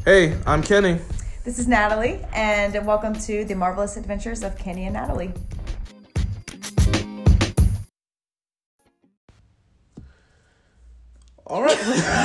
Hey, I'm Kenny. This is Natalie, and welcome to the Marvelous Adventures of Kenny and Natalie. All right.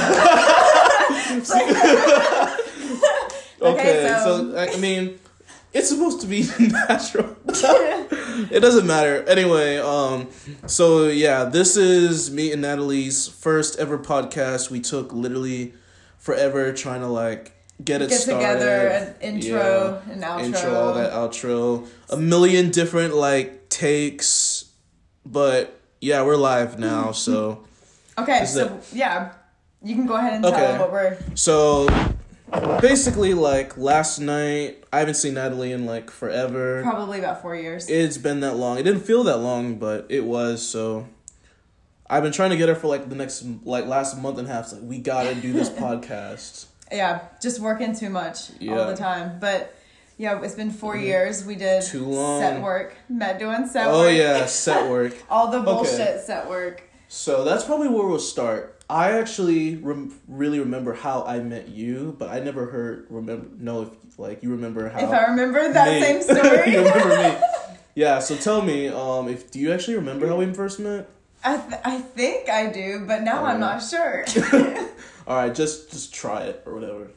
Okay, so I mean, it's supposed to be natural. It doesn't matter. Anyway, so yeah, this is me and Natalie's first ever podcast. We took literally forever trying to get started. Together, an intro, an outro. All that outro. A million different takes. But yeah, we're live now, so. Okay, yeah, you can go ahead and tell them what we're... So, basically, last night, I haven't seen Natalie in, forever. Probably about 4 years. It's been that long. It didn't feel that long, but it was, so... I've been trying to get her for, the next, last month and a half. It's we gotta do this podcast. Yeah, just working too much all the time. But, yeah, it's been 4 years. We did too long. Set work. Met doing set work. Oh, yeah, set work. All the bullshit set work. So that's probably where we'll start. I actually really remember how I met you, but I never if you remember how. If I remember that same story. You remember me. Yeah, so tell me, do you actually remember how we first met? I think I do, but now I'm not sure. All right, just try it or whatever.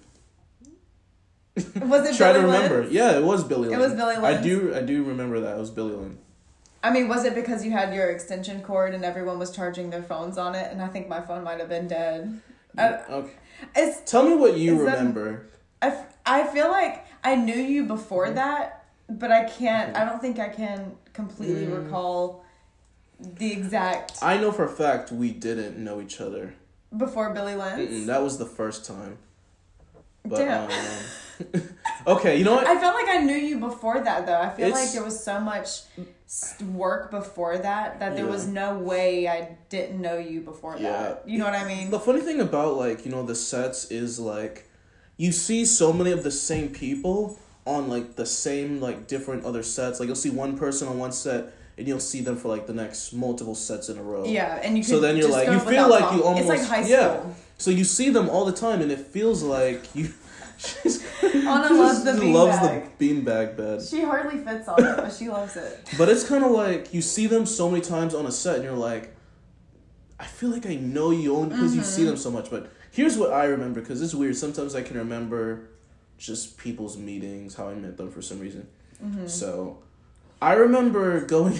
Was it Try Billy to remember. Lynn? Yeah, it was Billy Lynn. It was Billy Lynn. I do remember that. It was Billy Lynn. I mean, was it because you had your extension cord and everyone was charging their phones on it, and I think my phone might have been dead? Okay. Tell me what you remember. I feel like I knew you before that, but I don't think I can completely recall the exact... I know for a fact we didn't know each other. Before Billy Lynn's? That was the first time. But, damn. Okay, you know what? I felt like I knew you before that, though. I feel like there was so much work before that there was no way I didn't know you before that. You know what I mean? The funny thing about, the sets is, you see so many of the same people on, the same, different other sets. You'll see one person on one set, and you'll see them for, the next multiple sets in a row. Yeah, and you can so then you're you feel like you almost... It's like high school. Yeah. So you see them all the time, and it feels like you... Anna loves the beanbag bed. She hardly fits on it, but she loves it. But it's kind of you see them so many times on a set, and you're I feel like I know you only because you see them so much. But here's what I remember, because it's weird. Sometimes I can remember just people's meetings, how I met them for some reason. Mm-hmm. So I remember going...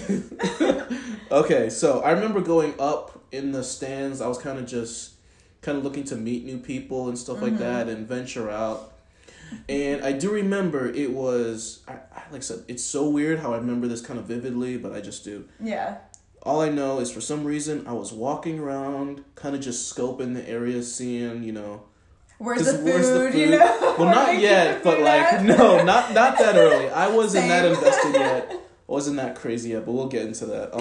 Okay, so I remember going up in the stands. I was kind of looking to meet new people and stuff like that and venture out. And I do remember it was, like I said, it's so weird how I remember this kind of vividly, but I just do. Yeah. All I know is for some reason I was walking around, kind of just scoping the area, seeing, Where's the food? Well, not yet, but no, not that early. I wasn't that invested yet. I wasn't that crazy yet, but we'll get into that.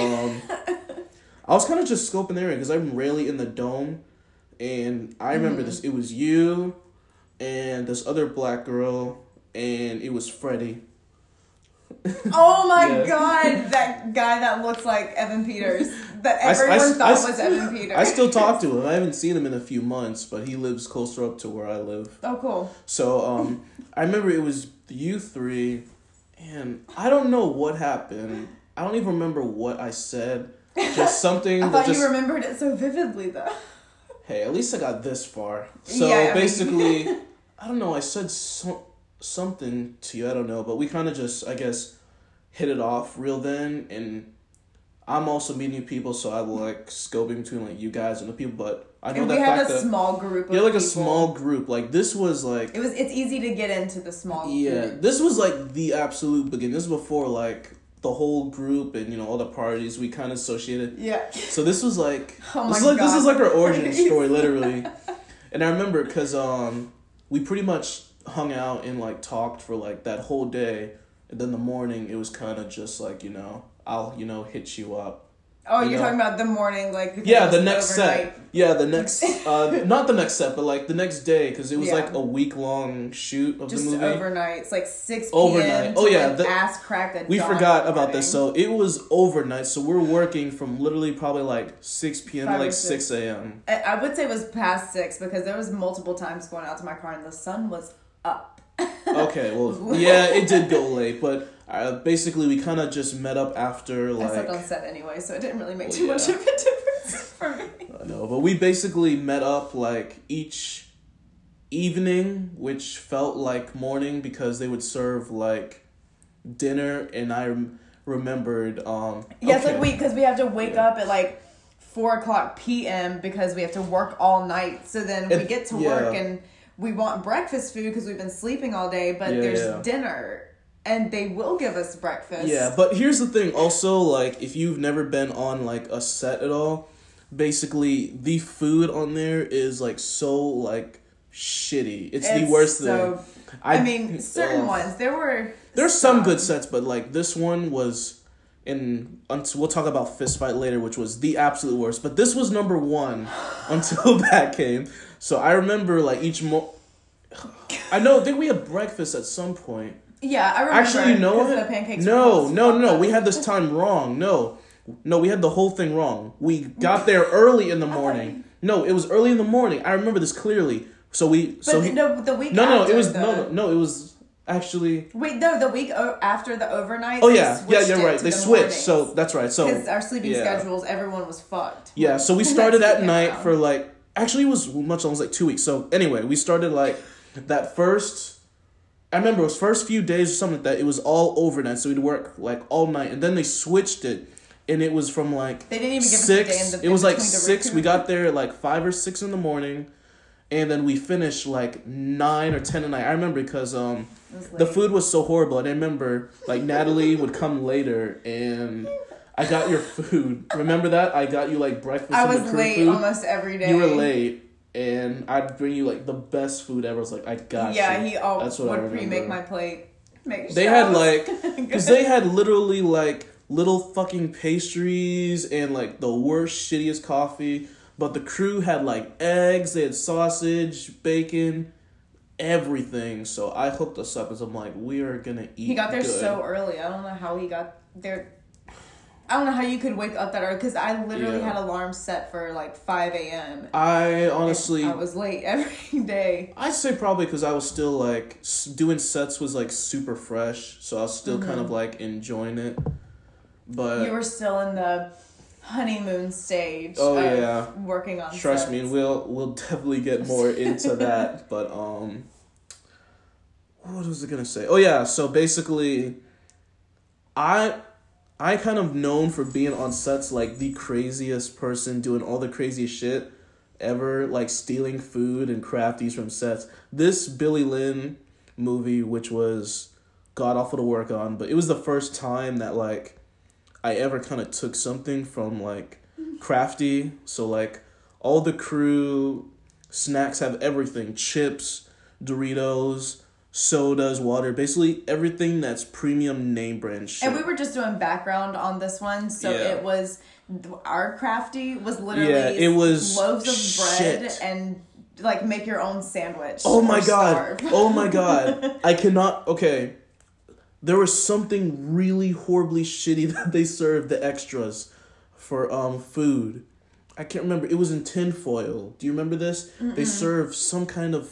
I was kind of just scoping the area because I'm rarely in the dome. And I remember this. It was you and this other black girl, and it was Freddie. Oh my God, that guy that looks like Evan Peters. That everyone thought was Evan Peters. I still talk to him. I haven't seen him in a few months, but he lives closer up to where I live. Oh, cool. So, I remember it was you three, and I don't know what happened. I don't even remember what I said. Just something. I thought you remembered it so vividly, though. Hey, at least I got this far. So basically, I don't know, I said something to you, I don't know, but we kind of just, I guess, hit it off real then, and I'm also meeting new people, so I scoping between, you guys and the people, but I know we have a small group of people. a small group, this was, It's easy to get into the small group. Yeah, this was, the absolute beginning. This was before, the whole group and, all the parties we kind of associated. Yeah. So this was oh my God. This is our origin story, literally. And I remember because we pretty much hung out and talked for that whole day. And then the morning it was kind of just I'll, hit you up. Oh, you're talking about the morning, the next set. Yeah, the next, not the next set, but the next day, because it was a week-long shoot of just the movie. Just overnight. It's 6 p.m. Overnight. Oh, yeah. Ass cracked at We forgot about this. So it was overnight, so we're working from literally probably 6 p.m. to 6 a.m. I would say it was past 6, because there was multiple times going out to my car, and the sun was up. Okay, well, yeah, it did go late, but basically we kind of just met up after, like... I slept on set anyway, so it didn't really make too much of a difference for me. I know, but we basically met up, like, each evening, which felt like morning because they would serve, like, dinner, and I remembered... Yes, okay. Because we have to wake up at, like, 4:00 p.m. because we have to work all night, so then we get to work and... We want breakfast food because we've been sleeping all day, but there's dinner, and they will give us breakfast. Yeah, but here's the thing. Also, like, if you've never been on, like, a set at all, basically, the food on there is, like, so, like, shitty. It's the worst thing. I mean, certain ones. There's some good sets, but, like, this one was... we'll talk about Fist Fight later, which was the absolute worst. But this was number one until that came. So I remember, like, I think we had breakfast at some point. Yeah, I remember. Actually, you know what? The pancakes No. We had this time wrong. No, we had the whole thing wrong. We got there early in the morning. No, it was early in the morning. I remember this clearly. The week after. It was actually... Wait, no, the week after the overnight. Oh, yeah, you're right. They switched, mornings. So that's right. So because our sleeping schedules, everyone was fucked. Yeah, so we started at night for, like... Actually, it was much almost like 2 weeks. So anyway, we started, like, that first... I remember it was first few days or something like that. It was all overnight, so we'd work, like, all night. And then they switched it, and it was from, like... They didn't even give 6, us a day it was, like, 6. We got there at, like, 5 or 6 in the morning. And then we finished, like, 9 or 10 at night. I remember because... the food was so horrible. And I remember, like, Natalie would come later, and I got your food. Remember that? I got you, like, breakfast I and was the crew late food. Almost every day. You were late, and I'd bring you, like, the best food ever. I was like, I got you. Yeah, he always would pre-make my plate. They had, like... Because they had literally, like, little fucking pastries and, like, the worst, shittiest coffee. But the crew had, like, eggs. They had sausage, bacon... everything. So I hooked us up as I'm like, we are gonna eat. He got there good. so early. I don't know how he got there. I don't know how you could wake up that early because I literally had alarms set for like 5 a.m. I honestly... I was late every day. I'd say probably because I was still like... doing sets was like super fresh. So I was still kind of like enjoying it. But... You were still in the honeymoon stage. Oh, yeah. Working on Trust sets. me, we'll definitely get more into that. But, what was I gonna say? Oh, yeah, so basically, I kind of known for being on sets like the craziest person, doing all the craziest shit ever, like stealing food and crafties from sets. This Billy Lynn movie, which was god awful to work on, but it was the first time that, like, I ever kind of took something from, like, crafty. So, like, all the crew snacks have everything. Chips, Doritos, sodas, water. Basically, everything that's premium name brand shit. And we were just doing background on this one. So it was... Our crafty was literally it was loaves of bread and, like, make your own sandwich. Oh, my God. Oh, my God. I cannot... Okay. There was something really horribly shitty that they served, the extras, for food. I can't remember. It was in tinfoil. Do you remember this? Mm-mm. They served some kind of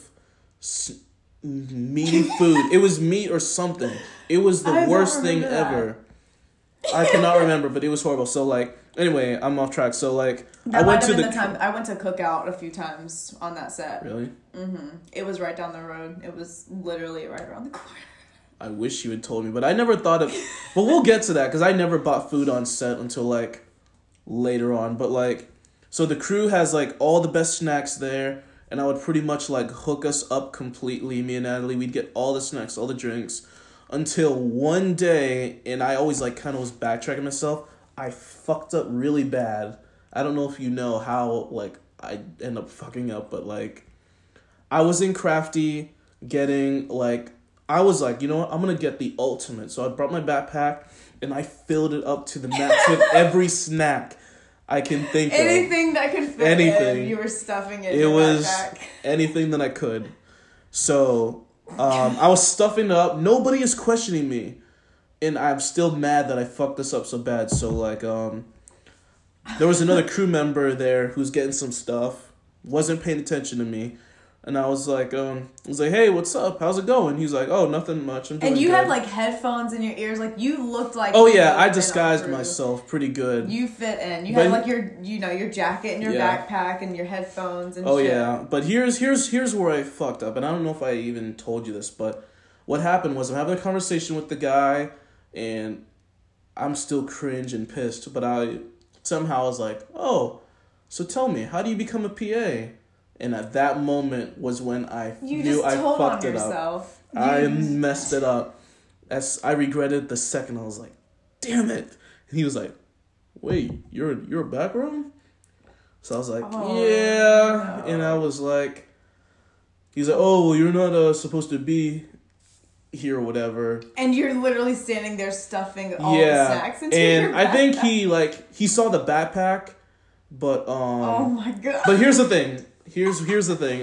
meaty food. It was meat or something. It was the worst thing ever. I cannot remember, but it was horrible. So, like, anyway, I'm off track. So, like, I went to I went to Cookout a few times on that set. Really? Mm-hmm. It was right down the road. It was literally right around the corner. I wish you had told me, but I never thought of... But we'll get to that, because I never bought food on set until, like, later on. But, like, so the crew has, like, all the best snacks there, and I would pretty much, like, hook us up completely, me and Natalie. We'd get all the snacks, all the drinks, until one day, and I always, like, kind of was backtracking myself, I fucked up really bad. I don't know if you know how, like, I end up fucking up, but, like, I was in Crafty getting, like... I was like, you know what? I'm going to get the ultimate. So I brought my backpack, and I filled it up to the max with every snack I can think of. Anything that could fit in, you were stuffing it in your backpack. Anything that I could. So I was stuffing it up. Nobody is questioning me. And I'm still mad that I fucked this up so bad. So, like, there was another crew member there who's getting some stuff. Wasn't paying attention to me. And I was like, hey, what's up? How's it going? He's like, oh, nothing much. I'm doing And you good. had like headphones in your ears, like you looked like. Oh yeah, I disguised myself pretty good. You fit in. You had like your jacket and your backpack and your headphones and. Oh shit. yeah, but here's where I fucked up, and I don't know if I even told you this, but what happened was I'm having a conversation with the guy, and I'm still cringe and pissed, but I somehow was like, oh, so tell me, how do you become a PA? And at that moment was when I knew I fucked it up. I messed it up. As I regretted the second. I was like, damn it. And he was like, wait, you're a background? So I was like, yeah. No. And I was like, he's like, oh, well, you're not supposed to be here or whatever. And you're literally standing there stuffing all the snacks into your backpack. And I think he saw the backpack, but oh my god. But here's the thing. Here's the thing.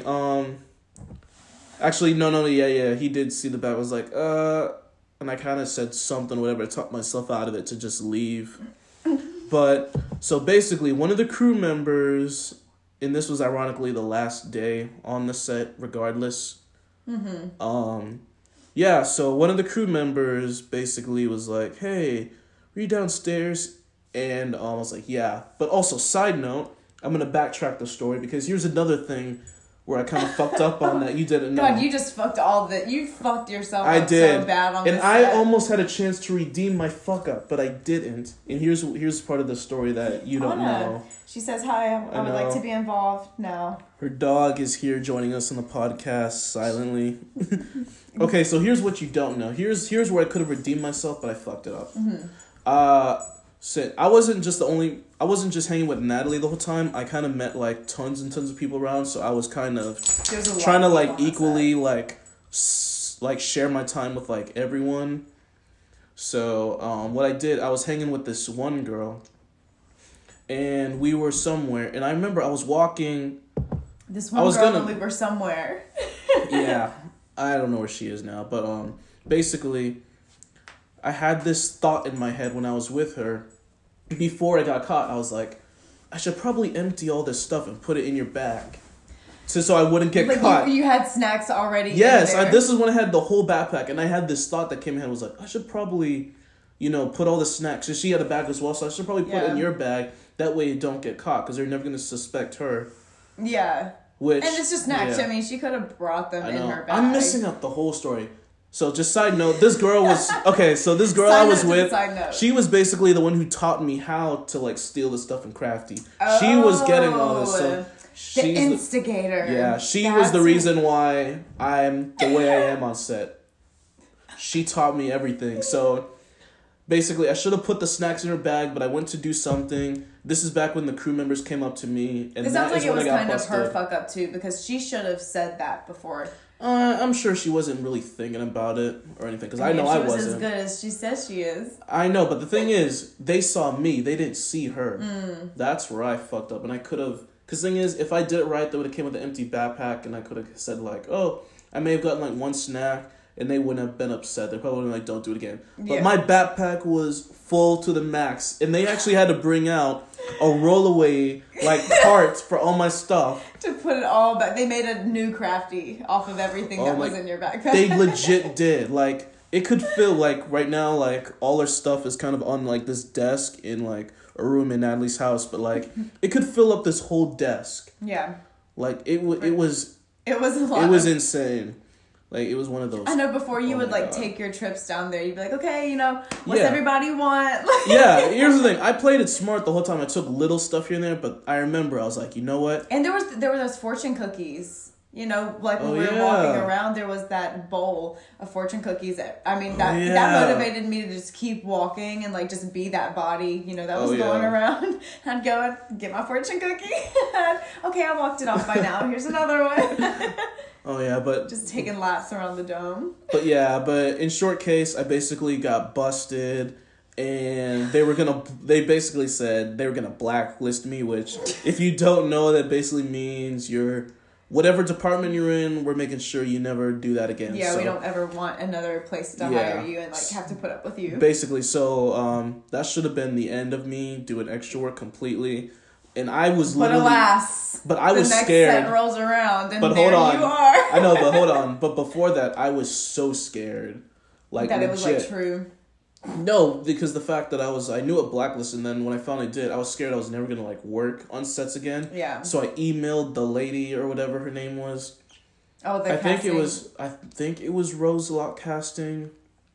Actually, no, yeah. He did see the back. I was like, and I kind of said something, whatever, to talk myself out of it to just leave. But so basically, one of the crew members, and this was ironically the last day on the set, regardless. Mm-hmm. Yeah. So one of the crew members basically was like, "Hey, are you downstairs?" And I was like, "Yeah." But also, side note. I'm going to backtrack the story because here's another thing where I kind of fucked up on that you didn't know. God, you just fucked you fucked yourself up so bad on this set. And I almost had a chance to redeem my fuck up, but I didn't. And here's part of the story that you don't know. She says, hi, I would like to be involved now. Her dog is here joining us on the podcast silently. Okay, so here's what you don't know. Here's where I could have redeemed myself, but I fucked it up. Mm-hmm. I wasn't just hanging with Natalie the whole time. I kind of met like tons and tons of people around, so I was kind of trying to like equally like share my time with like everyone. So what I did, I was hanging with this one girl, and we were somewhere, and I remember I was walking. This one girl and we were somewhere. Yeah, I don't know where she is now, but basically, I had this thought in my head when I was with her. Before I got caught, I was like, I should probably empty all this stuff and put it in your bag. So I wouldn't get caught. You had snacks already in there. This is when I had the whole backpack. And I had this thought that came in my head. Was like, I should probably, put all the snacks. So she had a bag as well. So I should probably put it in your bag. That way you don't get caught. Because they're never going to suspect her. Yeah. And it's just snacks. Yeah. I mean, she could have brought them in her bag. I'm missing out the whole story. So just side note, this girl was okay. So this girl I was with, she was basically the one who taught me how to like steal the stuff in Crafty. She was getting all this. So the instigator. She was the reason why I'm the way I am on set. She taught me everything. So basically, I should have put the snacks in her bag, but I went to do something. This is back when the crew members came up to me, and it sounds like it was kind of her fuck up too, because she should have said that before. I'm sure she wasn't really thinking about it or anything, because I know I wasn't. She was as good as she says she is. I know, but the thing is, they saw me. They didn't see her. That's where I fucked up, and I could have... Because the thing is, if I did it right, they would have came with an empty backpack, and I could have said, like, oh, I may have gotten, like, one snack, and they wouldn't have been upset. They probably would have been like, don't do it again. But my backpack was full to the max, and they actually had to bring out a rollaway like cart for all my stuff to put it all back. They made a new Crafty off of everything that was in your backpack. They legit did. Like, it could feel like right now, like all our stuff is kind of on like this desk in like a room in Natalie's house, but like it could fill up this whole desk. Yeah. Like it was a lot. It was insane. Like, it was one of those. I know before you would, like, take your trips down there, you'd be like, okay, what's everybody want? Yeah, here's the thing. I played it smart the whole time. I took little stuff here and there, but I remember I was like, you know what? And there were those fortune cookies. Like, when we were walking around, there was that bowl of fortune cookies. That motivated me to just keep walking and, like, just be that body, that was going around. I'd go and get my fortune cookie. Okay, I walked it off by now. Here's another one. Oh, yeah, but... Just taking laps around the dome. But in short case, I basically got busted, and they basically said they were going to blacklist me, which, if you don't know, that basically means whatever department you're in, we're making sure you never do that again. Yeah, we don't ever want another place to hire you and, like, have to put up with you. Basically, so, that should have been the end of me doing extra work completely. And I was But alas, but I was scared. The next set rolls around, and but there hold on. you are. I know, but hold on. But before that, I was so scared. Like, that legit. It was like true. No, because the fact that I knew it blacklisted, and then when I finally did, I was scared I was never gonna like work on sets again. Yeah. So I emailed the lady or whatever her name was. Oh, the I casting. think it was Rose Lock Casting.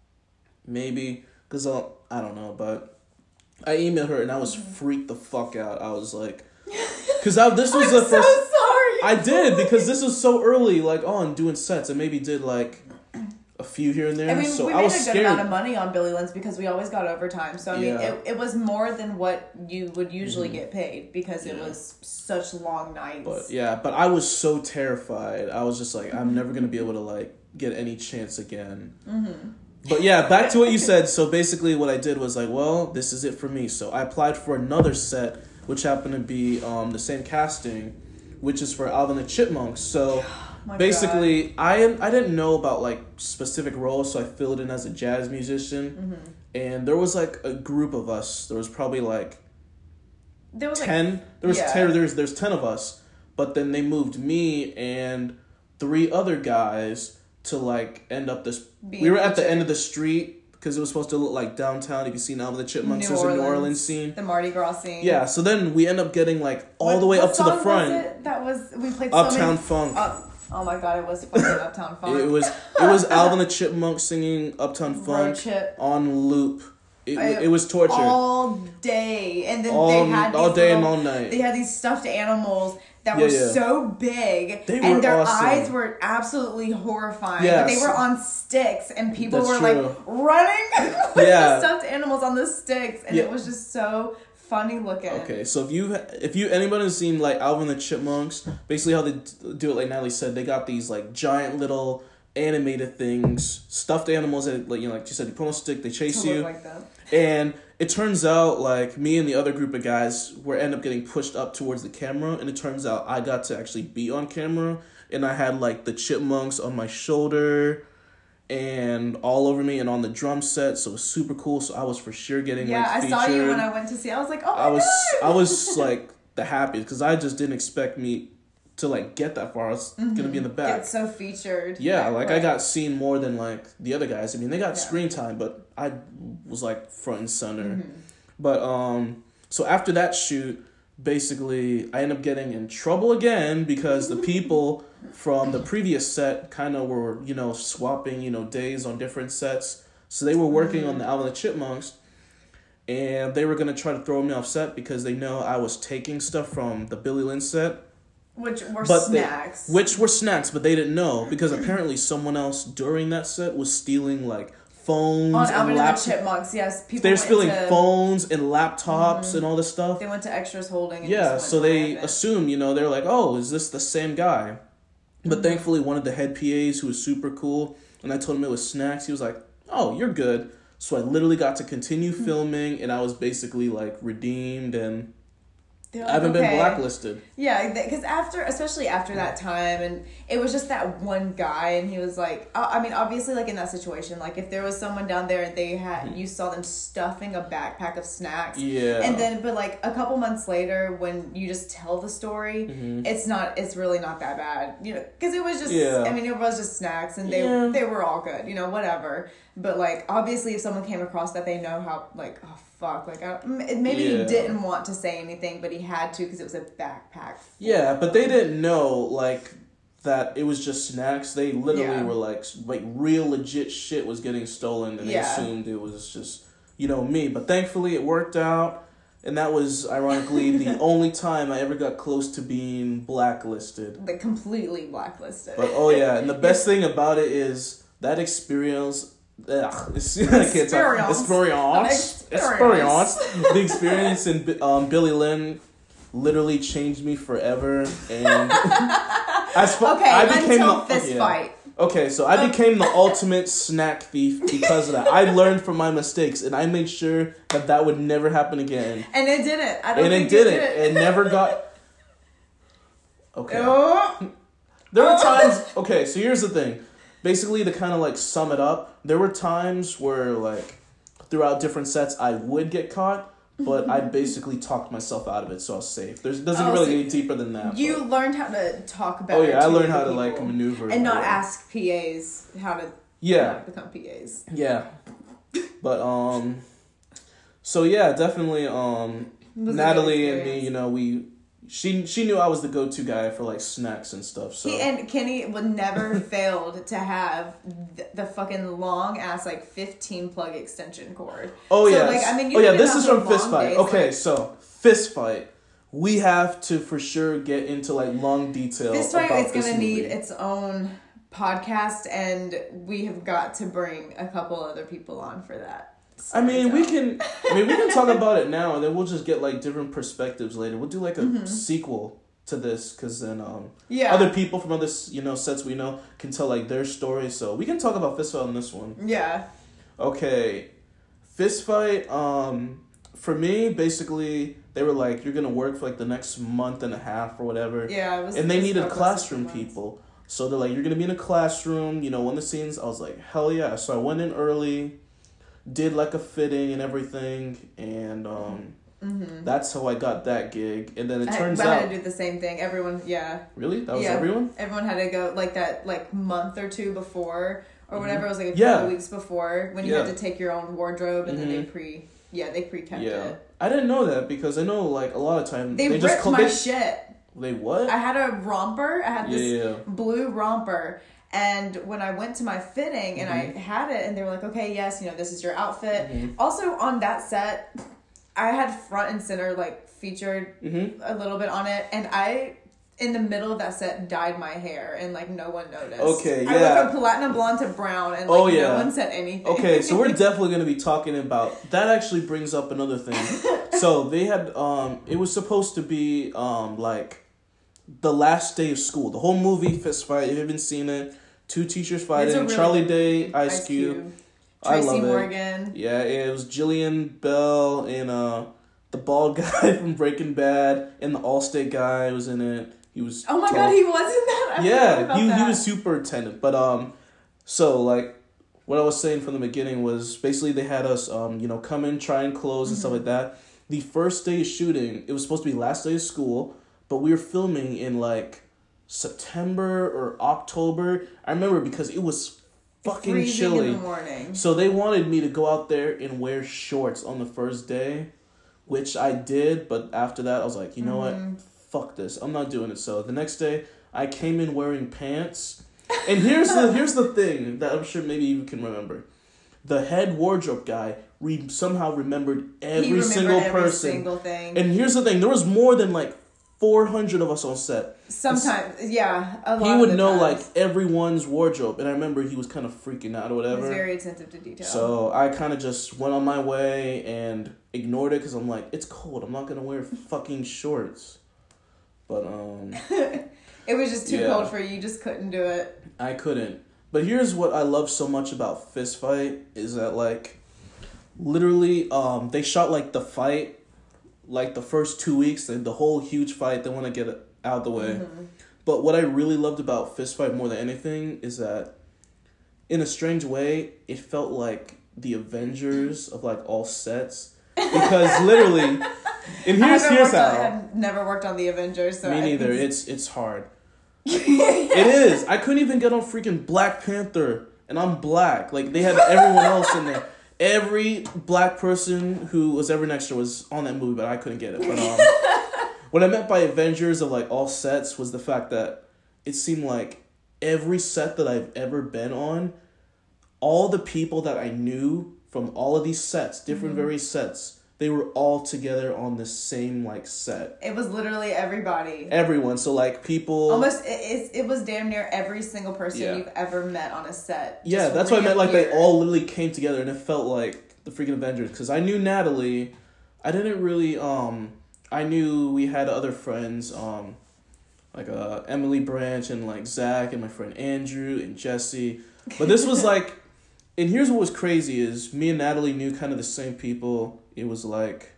Maybe, because I don't know, but I emailed her and I was freaked the fuck out. I was like, because this was the first. So sorry. I did because this was so early, like I'm doing sets. I maybe did like a few here and there. I mean, so we I made was a good scared. amount of money on Billy Lynn's because we always got overtime. So, I mean, Yeah. it was more than what you would usually get paid because it was such long nights. But I was so terrified. I was just like, I'm never going to be able to, like, get any chance again. Mm-hmm. But yeah, back to what you said. So basically what I did was like, well, this is it for me. So I applied for another set, which happened to be the same casting, which is for Alvin and the Chipmunks. So... basically, I didn't know about like specific roles, so I filled in as a jazz musician, and there was like a group of us. There was probably like there was 10. There's 10 of us, but then they moved me and 3 other guys to like end up this. We were at the end of the street because it was supposed to look like downtown. If you've seen Alvin and the Chipmunks, there's a New Orleans scene, the Mardi Gras scene. Yeah, so then we end up getting like all the way up to the front. Was it? That was we played Uptown Funk. Oh my god, it was fucking Uptown Funk. It was Alvin the Chipmunk singing Uptown Funk on loop. It was torture. All day. And then all, they had all day and all night. They had these stuffed animals that were so big. And their awesome. eyes were absolutely horrifying. Yes. But they were on sticks and people That's were true. like running with the stuffed animals on the sticks. And it was just so funny looking. Okay, so if anybody has seen like Alvin the Chipmunks, basically how they do it, like Natalie said, they got these like giant little animated things, stuffed animals that like like you said, you put on a stick, they chase you, like that. And it turns out like me and the other group of guys end up getting pushed up towards the camera, and it turns out I got to actually be on camera, and I had like the chipmunks on my shoulder and all over me and on the drum set, so it was super cool. So I was for sure getting featured. I saw you when I went to see. I was like, oh my God. I was like the happiest because I just didn't expect me to like get that far. I was gonna be in the back. Get so featured. Yeah, like I got seen more than like the other guys. I mean, they got screen time, but I was like front and center. But so after that shoot, basically I ended up getting in trouble again because the people from the previous set kind of were, swapping, days on different sets. So they were working on the Alvin and the Chipmunks, and they were going to try to throw me off set because they know I was taking stuff from the Billy Lynn set. Which were snacks. Which were snacks, but they didn't know because apparently someone else during that set was stealing like phones on and Alvin and the laptops. Chipmunks, yes. They're stealing phones and laptops and all this stuff. They went to Extras Holding. And so they assume, they're like, oh, is this the same guy? But thankfully, one of the head PAs who was super cool, and I told him it was snacks, he was like, oh, you're good. So I literally got to continue filming, and I was basically like redeemed, and I haven't been blacklisted. Yeah, because especially after that time, and it was just that one guy, and he was like, I mean, obviously, like in that situation, like if there was someone down there and they had, you saw them stuffing a backpack of snacks, and then, but like a couple months later, when you just tell the story, it's really not that bad, because it was just, I mean, it was just snacks, and they were all good, whatever. But like, obviously, if someone came across that, they know how, like, oh fuck, like maybe he didn't want to say anything, but he had to because it was a backpack. Yeah, but they didn't know like that it was just snacks. They literally were like real legit shit was getting stolen, and they assumed it was just me. But thankfully it worked out, and that was ironically the only time I ever got close to being blacklisted. Like completely blacklisted. But and the best thing about it is that experience. Experience. The experience in Billy Lynn literally changed me forever, and I became until this fight. Okay, so I became the ultimate snack thief because of that. I learned from my mistakes, and I made sure that would never happen again. And it didn't. It didn't. It never got. Okay. There were times. Okay, so here's the thing. Basically, to kind of like sum it up, there were times where like throughout different sets I would get caught, but I basically talked myself out of it, so I was safe. Doesn't really get any deeper than that. You learned how to talk about it. Oh yeah, I learned how to like maneuver. And not ask PAs how to become PAs. Yeah. But so yeah, definitely Natalie and me, you know, she knew I was the go-to guy for like snacks and stuff. So and Kenny would never failed to have the fucking long ass like 15 plug extension cord. Oh so, yeah. Like, I mean, this is from Fist Fight. Okay, so Fist Fight. We have to for sure get into like long detail. Fist Fight is gonna need its own podcast, and we have got to bring a couple other people on for that. I mean, we can talk about it now, and then we'll just get like different perspectives later. We'll do like a sequel to this, because then other people from other sets we know can tell like their story. So we can talk about Fist Fight on this one. Yeah. Okay, Fist Fight. For me, basically, they were like, you're gonna work for like the next month and a half or whatever. Yeah, and they needed classroom people. So they're like, you're gonna be in a classroom. You know, one of the scenes, I was like, hell yeah! So I went in early. Did like a fitting and everything, and that's how I got that gig. And then it turns out I had to do the same thing. Everyone, really, that was everyone. Everyone had to go like that, like month or two before or whatever. It was like a couple weeks before when you had to take your own wardrobe, and then they pre-kept it. I didn't know that, because I know like a lot of times they ripped just my shit. They what? I had a romper. I had this blue romper. And when I went to my fitting and I had it, and they were like, okay, yes, this is your outfit. Also, on that set, I had front and center, like, featured a little bit on it. And I, in the middle of that set, dyed my hair, and, like, no one noticed. Okay, yeah. I went from platinum blonde to brown, and, like, no one said anything. Okay, so we're definitely going to be talking about... That actually brings up another thing. So, they had... it was supposed to be, like... the last day of school. The whole movie, Fist Fight, if you haven't seen it, two teachers fighting, really Charlie Day, Ice Cube. Tracy I love Morgan. It. Yeah, it was Jillian Bell and the bald guy from Breaking Bad, and the Allstate guy was in it. He was Oh my god, he was in that? He was superintendent. But so like what I was saying from the beginning was basically they had us come in, try and close and stuff like that. The first day of shooting, it was supposed to be last day of school, but we were filming in like September or October. I remember because it was fucking freezing chilly in the morning. So they wanted me to go out there and wear shorts on the first day, which I did. But after that, I was like, you know what? Fuck this. I'm not doing it. So the next day, I came in wearing pants. And here's the thing that I'm sure maybe you can remember. The head wardrobe guy somehow remembered every single person. Single thing. And here's the thing. There was more than like 400 of us on set. Sometimes, a lot. He would know like everyone's wardrobe, and I remember he was kind of freaking out or whatever. He was very attentive to detail. So I kind of just went on my way and ignored it because I'm like, it's cold. I'm not gonna wear fucking shorts. But it was just too cold for you. You just couldn't do it. I couldn't. But here's what I love so much about Fist Fight is that like, literally, they shot like the fight. Like the first 2 weeks, the whole huge fight, they want to get it out of the way. But what I really loved about Fist Fight more than anything is that, in a strange way, it felt like the Avengers of like all sets. Because literally, and here's how. I've never worked on the Avengers, so me neither. It's hard. It is. I couldn't even get on freaking Black Panther, and I'm black. Like they had everyone else in there. Every black person who was ever next to her was on that movie, but I couldn't get it. But what I meant by Avengers of like all sets was the fact that it seemed like every set that I've ever been on, all the people that I knew from all of these sets, different various sets, they were all together on the same like set. It was literally everybody. Everyone. So like people. Almost it was damn near every single person you've ever met on a set. Yeah, that's what I meant. Like they all literally came together, and it felt like the freaking Avengers. Because I knew Natalie. I didn't really. I knew we had other friends. Like Emily Branch and like Zach and my friend Andrew and Jesse. But this was like. And here's what was crazy is me and Natalie knew kind of the same people. It was like,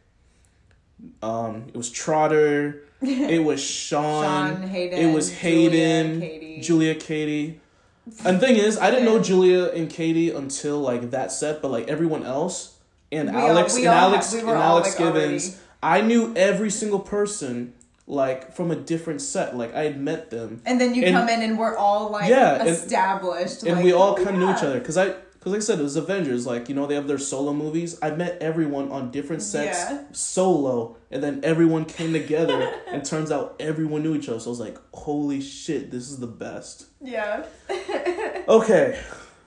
it was Trotter, it was Sean Hayden, it was Hayden, Julia, Katie. And the thing is, I didn't know Julia and Katie until like that set, but like everyone else, and Alex Givens. Already. I knew every single person like from a different set. Like I had met them, and then you come in and we're all like established, and we all kind of knew each other because like I said, it was Avengers. Like, you know, they have their solo movies. I met everyone on different sets solo, and then everyone came together, and turns out everyone knew each other. So I was like, holy shit, this is the best. Yeah. Okay,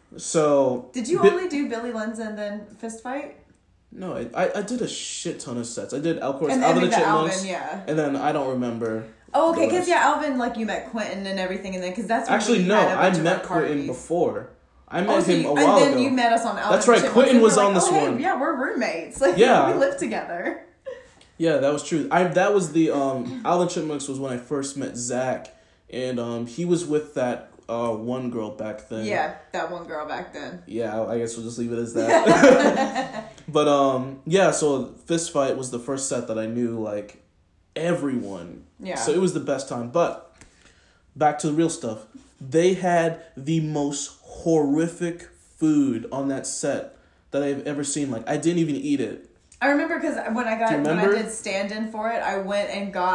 so... Did you only do Billy Lenz and then Fist Fight? No, I did a shit ton of sets. I did, of course, Alvin the Chipmunks. And then I don't remember... Oh, okay, because Alvin, like, you met Quentin and everything, and then, because that's... Actually, no, I met Quentin before. I met him a while ago. And then you met us on Alvin. That's right, Quentin was on this one. Yeah, we're roommates. Like, we live together. Yeah, that was true. That was the Alvin Chipmunks was when I first met Zach, and he was with that one girl back then. Yeah, that one girl back then. Yeah, I guess we'll just leave it as that. But yeah, so Fist Fight was the first set that I knew like everyone. Yeah. So it was the best time. But back to the real stuff. They had the most horrific food on that set that I've ever seen. Like, I didn't even eat it. I remember because when I did stand-in for it, I went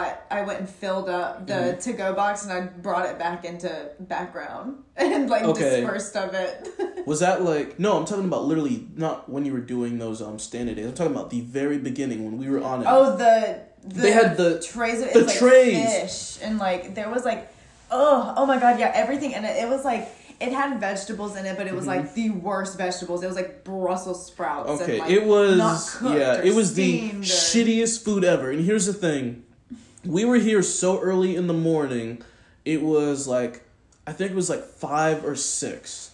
and filled up the to-go box and I brought it back into background and dispersed of it. Was that like... No, I'm talking about literally not when you were doing those stand-in days. I'm talking about the very beginning when we were on it. Oh, they had the trays. The trays. Fish and like there was like... Oh my god, yeah, everything in it. It was like, it had vegetables in it, but it was like the worst vegetables. It was like Brussels sprouts. Okay, and, like, it was, not cooked it was the shittiest food ever. And here's the thing. We were here so early in the morning. It was like, I think it was like 5 or 6.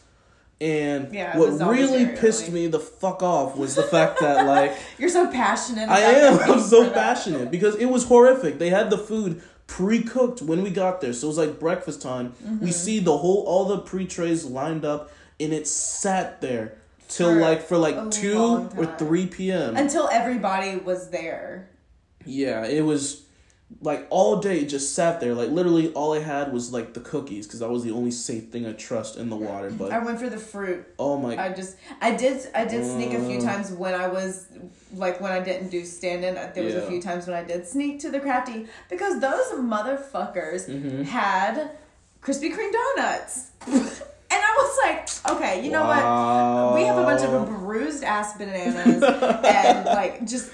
And what really pissed me the fuck off was the fact that like... You're so passionate. I'm so passionate because it was horrific. They had the food pre-cooked when we got there, so it was like breakfast time. We see all the pre-trays lined up, and it sat there till for 2 or 3 p.m. until everybody was there. Yeah, it was like all day. It just sat there. Like literally, all I had was like the cookies because that was the only safe thing I trust in the water. But I went for the fruit. Oh my! I did sneak a few times when I was when I didn't do stand-in. There was a few times when I did sneak to the Crafty because those motherfuckers had Krispy Kreme donuts. And I was like, okay, you know what? We have a bunch of bruised ass bananas and like just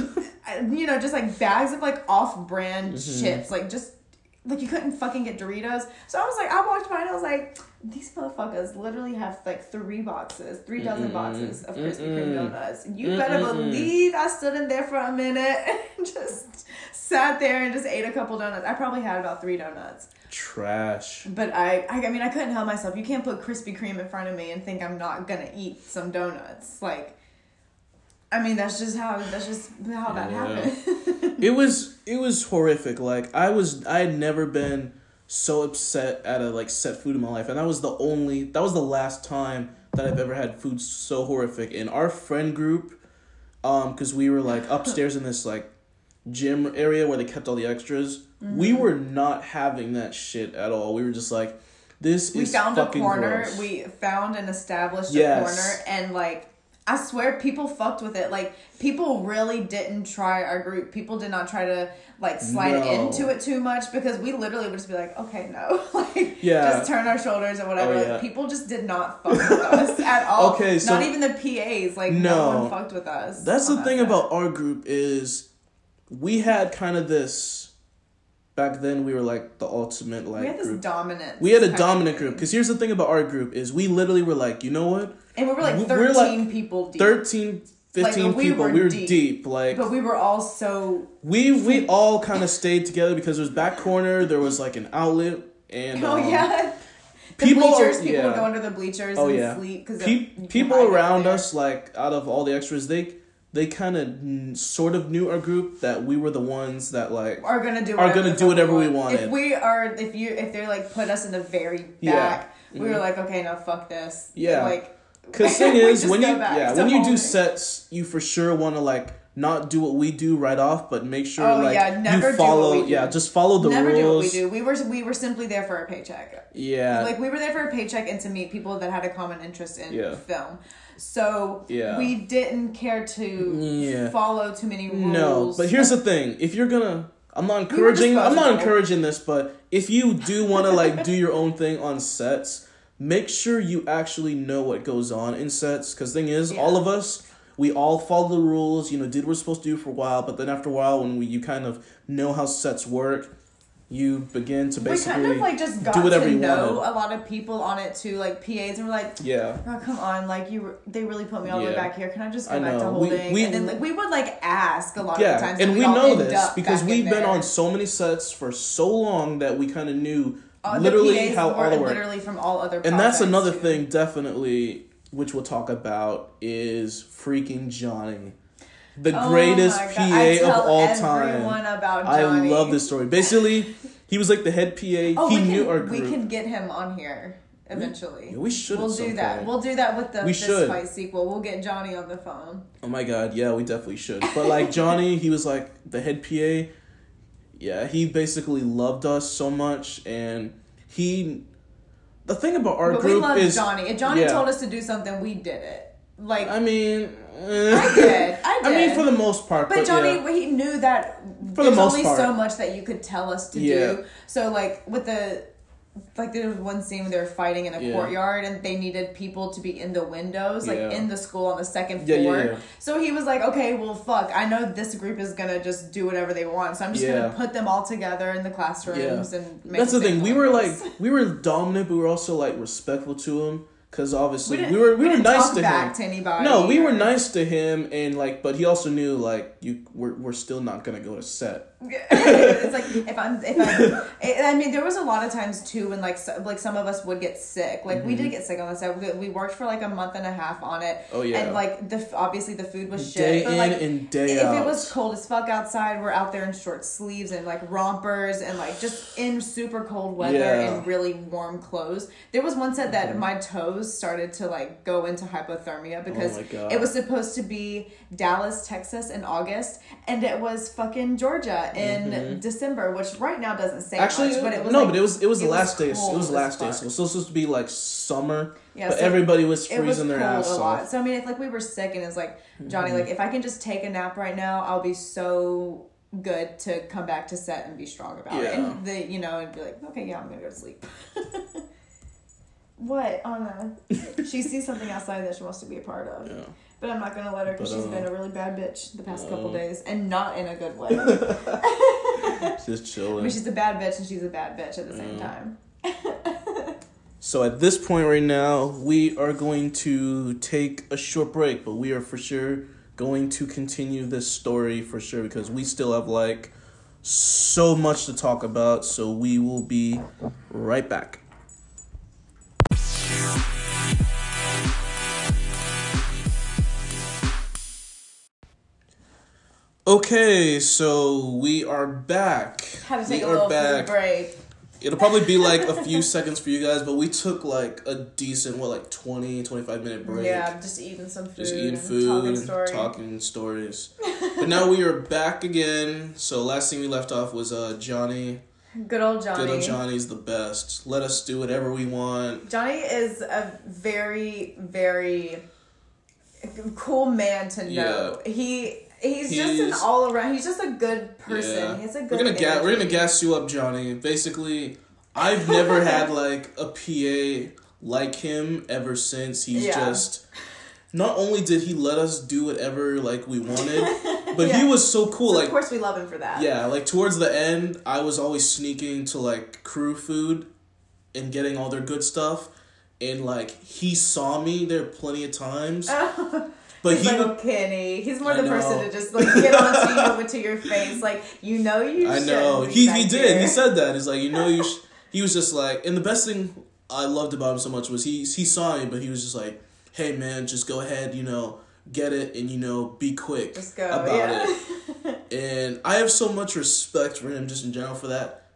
like bags of like off-brand chips, like just like you couldn't fucking get Doritos. So I was like, I walked by and I was like, these motherfuckers literally have like 3 dozen boxes of Krispy Kreme donuts. You better believe I stood in there for a minute and just sat there and just ate a couple donuts. I probably had about 3 donuts. Trash. But I mean, I couldn't help myself. You can't put Krispy Kreme in front of me and think I'm not gonna eat some donuts. Like, I mean, that's just how that happened. It was horrific. Like I had never been so upset at a set food in my life, and that was the last time that I've ever had food so horrific. In our friend group, because we were like upstairs in this like gym area where they kept all the extras. We were not having that shit at all. We were just like, this is fucking gross. We found and established a corner, and like, I swear people fucked with it. Like, people really didn't try our group. People did not try to like slide into it too much because we literally would just be like, okay, no. Like, just turn our shoulders or whatever. Like, people just did not fuck with us at all. Okay, so not even the PAs. Like, no one fucked with us. That's the thing about our group is we had kind of this... Back then, we were like the ultimate like. We had this group. Dominant. We had a dominant group because here's the thing about our group is we literally were like, you know what? And we were like 13 people deep. 13, 15 people. We were deep. Like, but we were all so. We all kind of stayed together because there was back corner. There was like an outlet and. Oh yeah. The bleachers. People would go under the bleachers and sleep because people around us, like out of all the extras, they kind of sort of knew our group that we were the ones that like are gonna do whatever we wanted. If they like put us in the very back, we were like, okay, no, fuck this. Yeah, like because thing is when you do sets, you for sure want to like not do what we do right off, but make sure never you follow. Do what we do. Just follow the never rules. Never do what we do. We were simply there for a paycheck. Yeah, like we were there for a paycheck and to meet people that had a common interest in film. So we didn't care to follow too many rules. No, but here's the thing: if you're gonna, I'm not encouraging this, but if you do want to like do your own thing on sets, make sure you actually know what goes on in sets. Because thing is, all of us. We all follow the rules, did what we're supposed to do for a while, but then after a while, when you kind of know how sets work, you begin to basically we kind of just got to know a lot of people on it too, like PAs, and we're like, oh, come on, like they really put me all the way back here. Can I just go back to holding? And then we would ask a lot of times. And we know this because we've been on so many sets for so long that we kind of knew literally how all work. Literally from all other. And that's another thing, definitely, which we'll talk about, is freaking Johnny. The greatest PA of all time. About Johnny. I love this story. Basically, he was like the head PA. He knew our group. We can get him on here eventually. We should. We'll do that. Point. We'll do that with the Fist Fight sequel. We'll get Johnny on the phone. Oh my god, yeah, we definitely should. But Johnny, he was like the head PA. Yeah, he basically loved us so much, and the thing about our group we loved is Johnny. If Johnny told us to do something, we did it. I mean, I did. I mean, for the most part. But Johnny, he knew that there's only so much that you could tell us to do. So, with there was one scene where they were fighting in a courtyard and they needed people to be in the windows, in the school on the second floor. So he was like, okay, well, fuck, I know this group is going to just do whatever they want. So I'm just going to put them all together in the classrooms and make That's the thing. We were dominant, but we were also respectful to him. Because obviously we were nice to him. To anybody. No, we were nice to him, and but he also knew we're still not gonna go to set. It's I mean, there was a lot of times too when some of us would get sick. We did get sick on the set. We worked for a month and a half on it. Oh yeah. And obviously the food was day shit. But in and day out. If it was cold as fuck outside, we're out there in short sleeves and rompers and just in super cold weather and really warm clothes. There was one set that my toes started to go into hypothermia because it was supposed to be Dallas, Texas in August, and it was fucking Georgia in December, which right now doesn't say much, but it was it was the last day. It was the last day. So it was supposed to be summer, but everybody was freezing their ass off. So I mean, if we were sick and it's Johnny, if I can just take a nap right now, I'll be so good to come back to set and be strong about it, and and be okay, I'm gonna go to sleep. What, Anna? She sees something outside that she wants to be a part of. Yeah. But I'm not going to let her because she's been a really bad bitch the past couple days. And not in a good way. Just chilling. I mean, she's a bad bitch and she's a bad bitch at the same time. So at this point right now, we are going to take a short break. But we are for sure going to continue this story for sure. Because we still have so much to talk about. So we will be right back. Okay, so we are back. Had to take a little food break. It'll probably be a few seconds for you guys, but we took a decent 20, 25 minute break. Yeah, just eating some food. Just eating food and talking stories. But now we are back again. So last thing we left off was Johnny. Good old Johnny. Good old Johnny's the best. Let us do whatever we want. Johnny is a very, very cool man to know. Yeah. He's just an all around. He's just a good person. Yeah. He's a good. We're gonna gas you up, Johnny. Basically, I've never had a PA like him ever since. He's just. Not only did he let us do whatever we wanted, but he was so cool. So of course we love him for that. Yeah, towards the end, I was always sneaking to crew food, and getting all their good stuff, and he saw me there plenty of times. But he's Kenny. He's more the person to just get onto you to your face. You I know. He did. Here. He said that. He's you he was just and the best thing I loved about him so much was he saw me, but he was just hey man, just go ahead, get it and be quick just go, about it. And I have so much respect for him just in general for that.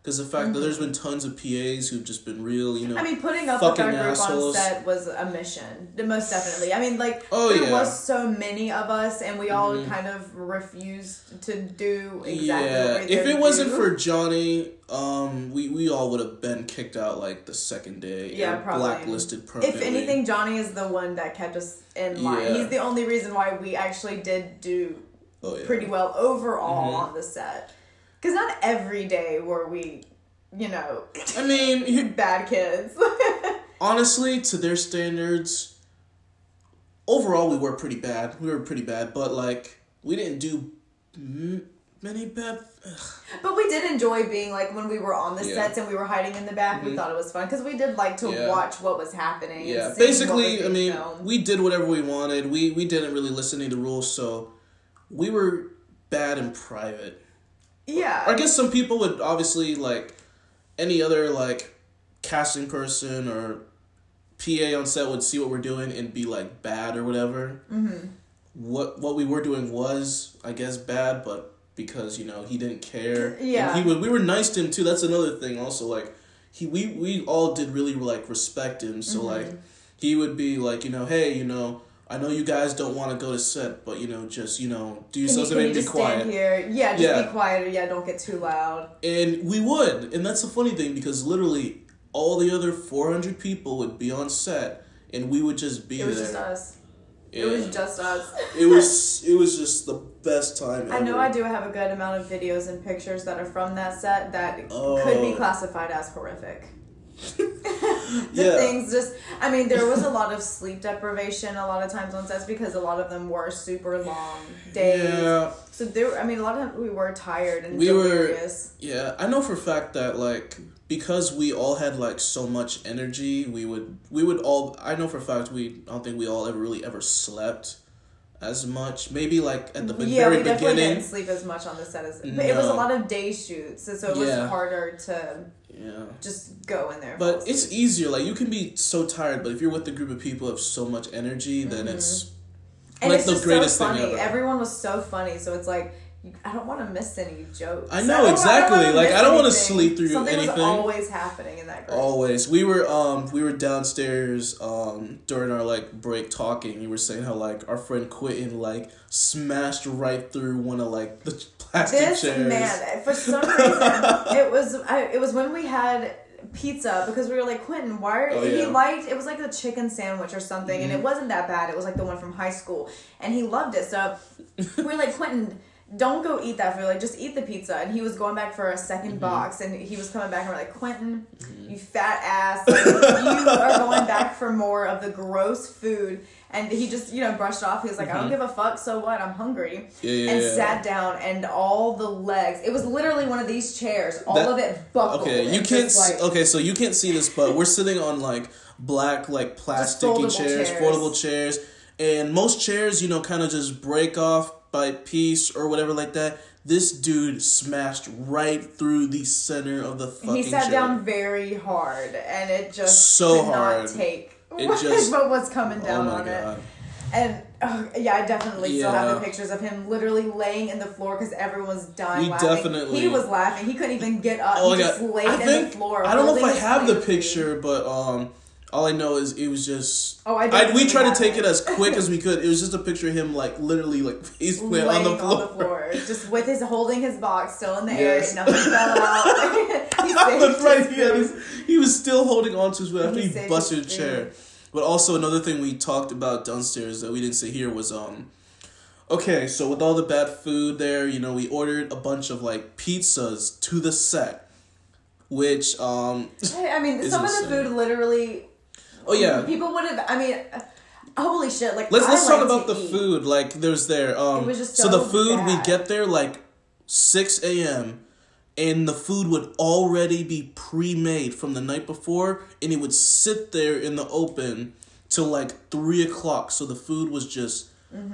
Because the fact that there's been tons of PAs who've just been real, you know, I mean, putting up with our group assholes. on set was a mission, most definitely. I mean, like, there was so many of us, and we all kind of refused to do exactly what we if it wasn't for Johnny, we all would have been kicked out, like, the second day. Yeah, probably. Blacklisted permanently. If anything, Johnny is the one that kept us in line. Yeah. He's the only reason why we actually did do pretty well overall on the set. Because not every day were we, you know, I mean, bad kids. Honestly, to their standards, overall we were pretty bad. We were pretty bad, but, like, we didn't do many bad... But we did enjoy being, like, when we were on the sets and we were hiding in the back, we thought it was fun. Because we did like to watch what was happening. Yeah, basically, I mean, we did whatever we wanted. We didn't really listen to the rules, so we were bad in private. Yeah. I guess some people would obviously, like, any other, like, casting person or PA on set would see what we're doing and be, like, bad or whatever. Mm-hmm. What we were doing was, I guess, bad, but because, you know, he didn't care. Yeah. And we were nice to him, too. That's another thing also, like, we all did really, like, respect him. So, like, he would be like, you know, hey, you know, I know you guys don't want to go to set, but, you know, just, you know, do yourselves and be quiet. Stand here? Yeah, just be quiet, or don't get too loud. And we would. And that's the funny thing, because literally all the other 400 people would be on set, and we would just be there. It was just us. Yeah. It was just us. It was just the best time ever. I know I do have a good amount of videos and pictures that are from that set that could be classified as horrific. Things just, I mean, there was a lot of sleep deprivation a lot of times on sets because a lot of them were super long days. Yeah. So there, I mean, a lot of times we were tired and delirious. Yeah, I know for a fact that, like, because we all had, like, so much energy, we would all, I know for a fact I don't think we all ever slept as much. Maybe, like, at the very beginning. Yeah, we definitely didn't sleep as much on the set as, but it was a lot of day shoots, so it was harder to just go in there. But it's easier, like, you can be so tired, but if you're with a group of people who have so much energy, then it's and like it's the greatest thing ever. Everyone was so funny, so it's like, I don't want to miss any jokes. I know, exactly. I don't want to sleep through anything. Something was always happening in that group. Always. We were downstairs during our, like, break talking. You were saying how, like, our friend Quentin, like, smashed right through one of, like, the plastic chairs. This man, for some reason, it was when we had pizza, because we were like, Quentin, why are he liked, it was like a chicken sandwich or something, and it wasn't that bad. It was like the one from high school, and he loved it. So we were like, Quentin, don't go eat that food, like, just eat the pizza. And he was going back for a second box, and he was coming back, and we're like, Quentin, you fat ass, like, you are going back for more of the gross food. And he just, you know, brushed off. He was like, I don't give a fuck, so what? I'm hungry. Sat down, and all the legs, it was literally one of these chairs, all of it buckled. Okay, you can't so you can't see this, but we're sitting on, like, black, like, plasticky chairs, foldable chairs, and most chairs, you know, kind of just break off by piece or whatever like that. This dude smashed right through the center of the fucking chair. He sat down very hard, and it just could not take what was coming down on it. And I definitely still have the pictures of him literally laying in the floor because everyone was dying laughing. He was laughing. He couldn't even get up. He just laid in the floor. I don't know if I have the picture, but all I know is it was just... we tried to take it as quick as we could. It was just a picture of him, like, literally, like, face plant on the floor. Just with holding his box still in the air. Nothing fell out. That's right. He was still holding on to his foot after he busted a chair. But also another thing we talked about downstairs that we didn't say here was... Okay, so with all the bad food there, you know, we ordered a bunch of, like, pizzas to the set. Which, I mean, some of the food literally... Oh, yeah. People would have, I mean, holy shit, like, let's talk about the food, like, there's there, it was just so the food, bad. We get there, like, 6 a.m., and the food would already be pre-made from the night before, and it would sit there in the open till, like, 3 o'clock, so the food was just,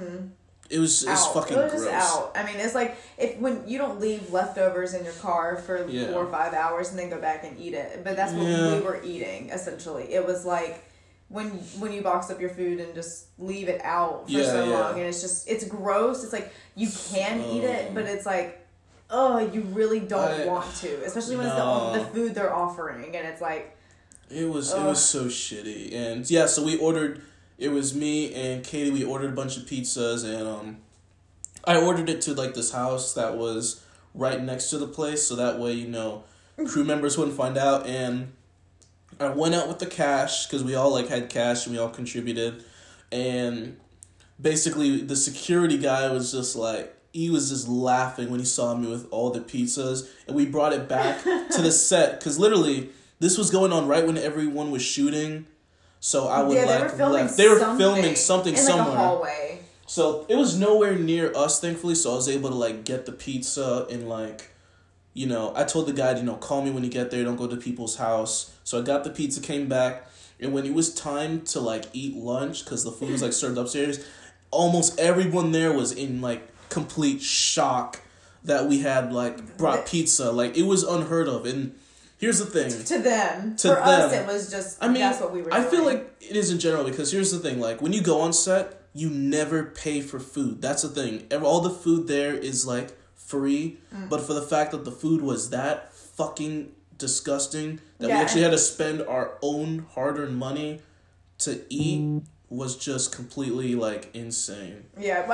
it was fucking gross. It was just out. I mean, it's like, when you don't leave leftovers in your car for 4 or 5 hours and then go back and eat it. But that's what we were eating, essentially. It was like, when you box up your food and just leave it out for so long, and it's gross. It's like, you can eat it, but it's like, you really don't want to, especially when it's the food they're offering, and it's like. It was so shitty, and yeah, so we ordered. It was me and Katie. We ordered a bunch of pizzas, and I ordered it to like this house that was right next to the place, so that way crew members wouldn't find out. And I went out with the cash because we all like had cash and we all contributed, and basically the security guy was just like. He was just laughing when he saw me with all the pizzas, and we brought it back to the set because literally. This was going on right when everyone was shooting, so I would they were filming something in somewhere. Like a hallway. So it was nowhere near us, thankfully. So I was able to like get the pizza and like, I told the guy, call me when you get there. Don't go to people's house. So I got the pizza, came back, and when it was time to like eat lunch, because the food was like served upstairs, almost everyone there was in like complete shock that we had like brought pizza. Like it was unheard of. And here's the thing. For us, it was just, that's what we were doing. I feel like it is in general, because here's the thing. Like, when you go on set, you never pay for food. That's the thing. All the food there is, like, free. But for the fact that the food was that fucking disgusting, that we actually had to spend our own hard-earned money to eat, was just completely, like, insane. Yeah,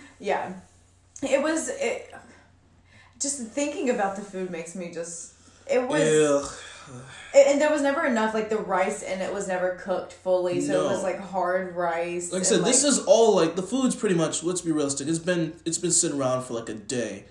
It was... just thinking about the food makes me just... It was... And there was never enough, like, the rice in it was never cooked fully, so it was, like, hard rice. Like I said, this is all, like, the food's pretty much, let's be realistic, it's been sitting around for, like, a day.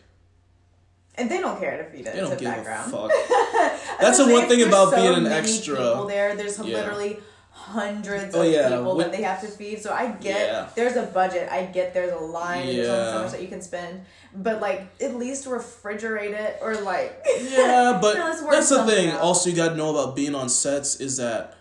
And they don't care to feed it. They don't give background. a fuck. That's the one thing about being an extra. People there. There's literally hundreds of people that they have to feed. So I get there's a budget. I get there's a line. There's only so much that you can spend. But like at least refrigerate it or like but that's the thing. Also, you gotta know about being on sets is that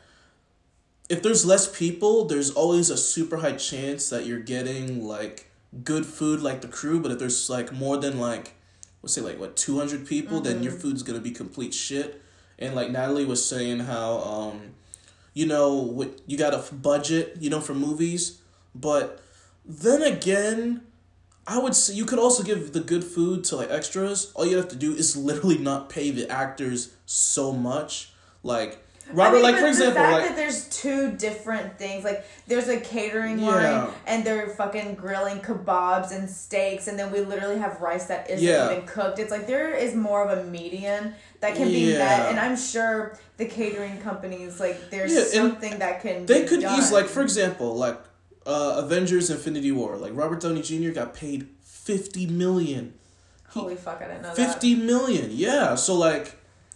if there's less people, there's always a super high chance that you're getting like good food like the crew. But if there's like more than like let's say like 200 people, then your food's gonna be complete shit. And like Natalie was saying how you got a budget, for movies. But then again, I would say you could also give the good food to, like, extras. All you have to do is literally not pay the actors so much. Like, Robert, for example... the fact that there's two different things, like, there's a catering line, and they're fucking grilling kebabs and steaks, and then we literally have rice that isn't even cooked. It's like, there is more of a median that can be met, and I'm sure the catering companies, like, there's something that can They could easily, like, for example, like, Avengers Infinity War, like, Robert Downey Jr. got paid $50 million. Holy fuck, I didn't know that. $50 million, yeah. So, like,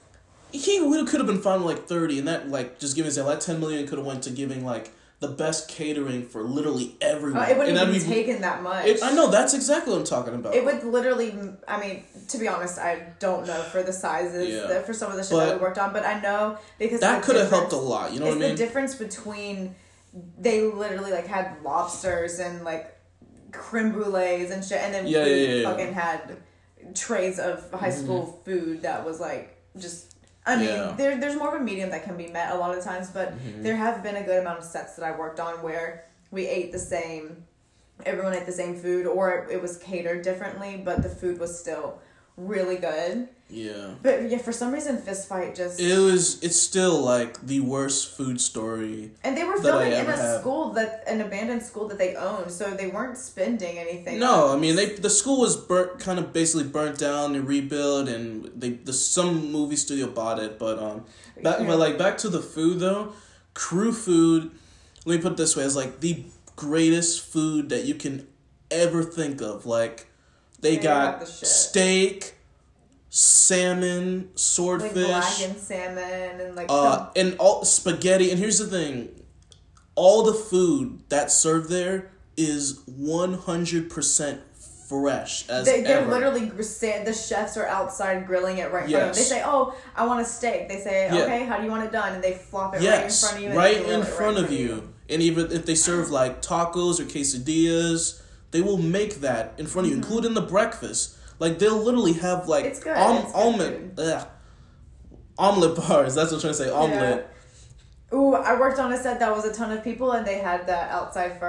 he could have been fine with, like, 30, and that, like, just giving that $10 million could have went to giving, like, the best catering for literally everyone. It wouldn't even taken that much. I know, that's exactly what I'm talking about. It would literally, I mean, to be honest, I don't know for the sizes, for some of the shit that we worked on, but I know because... That could have helped a lot, you know what I mean? It's the difference between, they literally, like, had lobsters and, like, creme brulees and shit, and then we fucking had trays of high school food that was, like, just... I mean, there's more of a medium that can be met a lot of times, but there have been a good amount of sets that I worked on where we ate the same, everyone ate the same food, or it was catered differently, but the food was still really good. Yeah. But yeah, for some reason, Fist Fight just... It's still like the worst food story. And they were filming in a school an abandoned school that they owned, so they weren't spending anything. No, I mean the school was basically burnt down and rebuilt, and some movie studio bought it. But back to the food though, crew food. Let me put it this way: is like the greatest food that you can ever think of. Like they got steak, salmon, swordfish, like blackened salmon, and like and all spaghetti. And here's the thing: all the food that's served there is 100% fresh as ever. They're literally the chefs are outside grilling it right in front of them. They say, "Oh, I want a steak." They say, "Okay, how do you want it done?" And they flop it right in front of you. Right in front of you. And even if they serve like tacos or quesadillas, they will make that in front of you, including the breakfast. Like they'll literally have like omelet bars. That's what I'm trying to say. Omelet. Ooh, I worked on a set that was a ton of people, and they had that outside for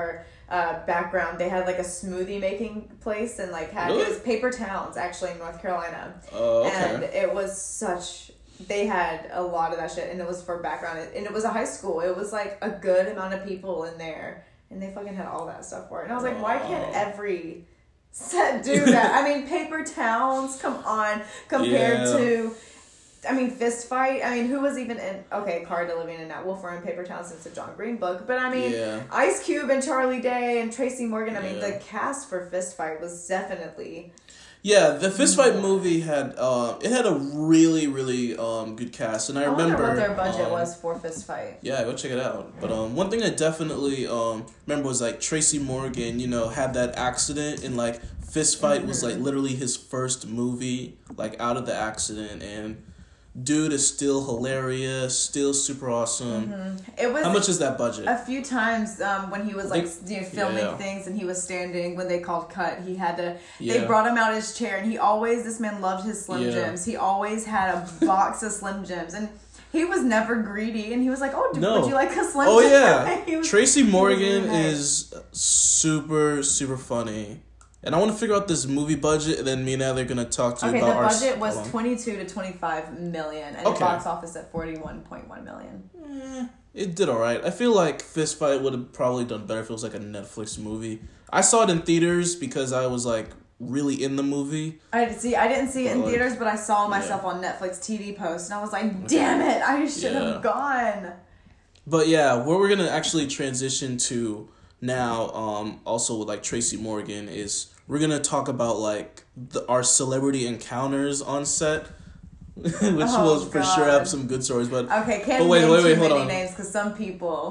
background, they had like a smoothie making place and like had it was Paper Towns actually in North Carolina. Oh, okay. And it was such. They had a lot of that shit, and it was for background, and it was a high school. It was like a good amount of people in there, and they fucking had all that stuff for it. And I was like, why can't every set do that? I mean, Paper Towns, come on, compared to, I mean, Fist Fight. I mean, who was even in? Okay, Cara Delevingne and Nat Wolff were in Paper Towns since the John Green book, but I mean, Ice Cube and Charlie Day and Tracy Morgan. I mean, the cast for Fist Fight was definitely. Yeah, the Fist Fight movie had it had a really, really good cast, and I remember what their budget was for Fist Fight. Yeah, go check it out. But one thing I definitely remember was like Tracy Morgan, had that accident, and like Fist Fight was like literally his first movie like out of the accident, and dude is still hilarious, still super awesome. It was. How much is that budget? A few times when he was like filming things and he was standing when they called cut, he had to. They brought him out of his chair, and this man loved his Slim Jims. He always had a box of Slim Jims, and he was never greedy. And he was like, "Oh, would you like a Slim Jim?" Oh yeah, Tracy Morgan is super super funny. And I want to figure out this movie budget, and then me and Natalie are going to talk to you about our... Okay, the budget was 22 to 25 million, and the box office at 41.1 million. It did all right. I feel like Fist Fight would have probably done better if it was like a Netflix movie. I saw it in theaters because I was like really in the movie. I didn't see it in theaters, but I saw myself on Netflix TV post, and I was like, damn it, I should have gone. But yeah, where we're going to actually transition to now, also with like Tracy Morgan, is... We're going to talk about, like, our celebrity encounters on set, which will for sure have some good stories. But okay, can't name too many names because some people...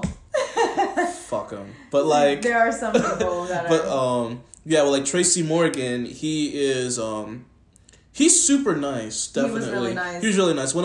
Fuck them. But, like... There are some people that are... like, Tracy Morgan, he is, he's super nice, definitely. He was really nice. He was really nice. One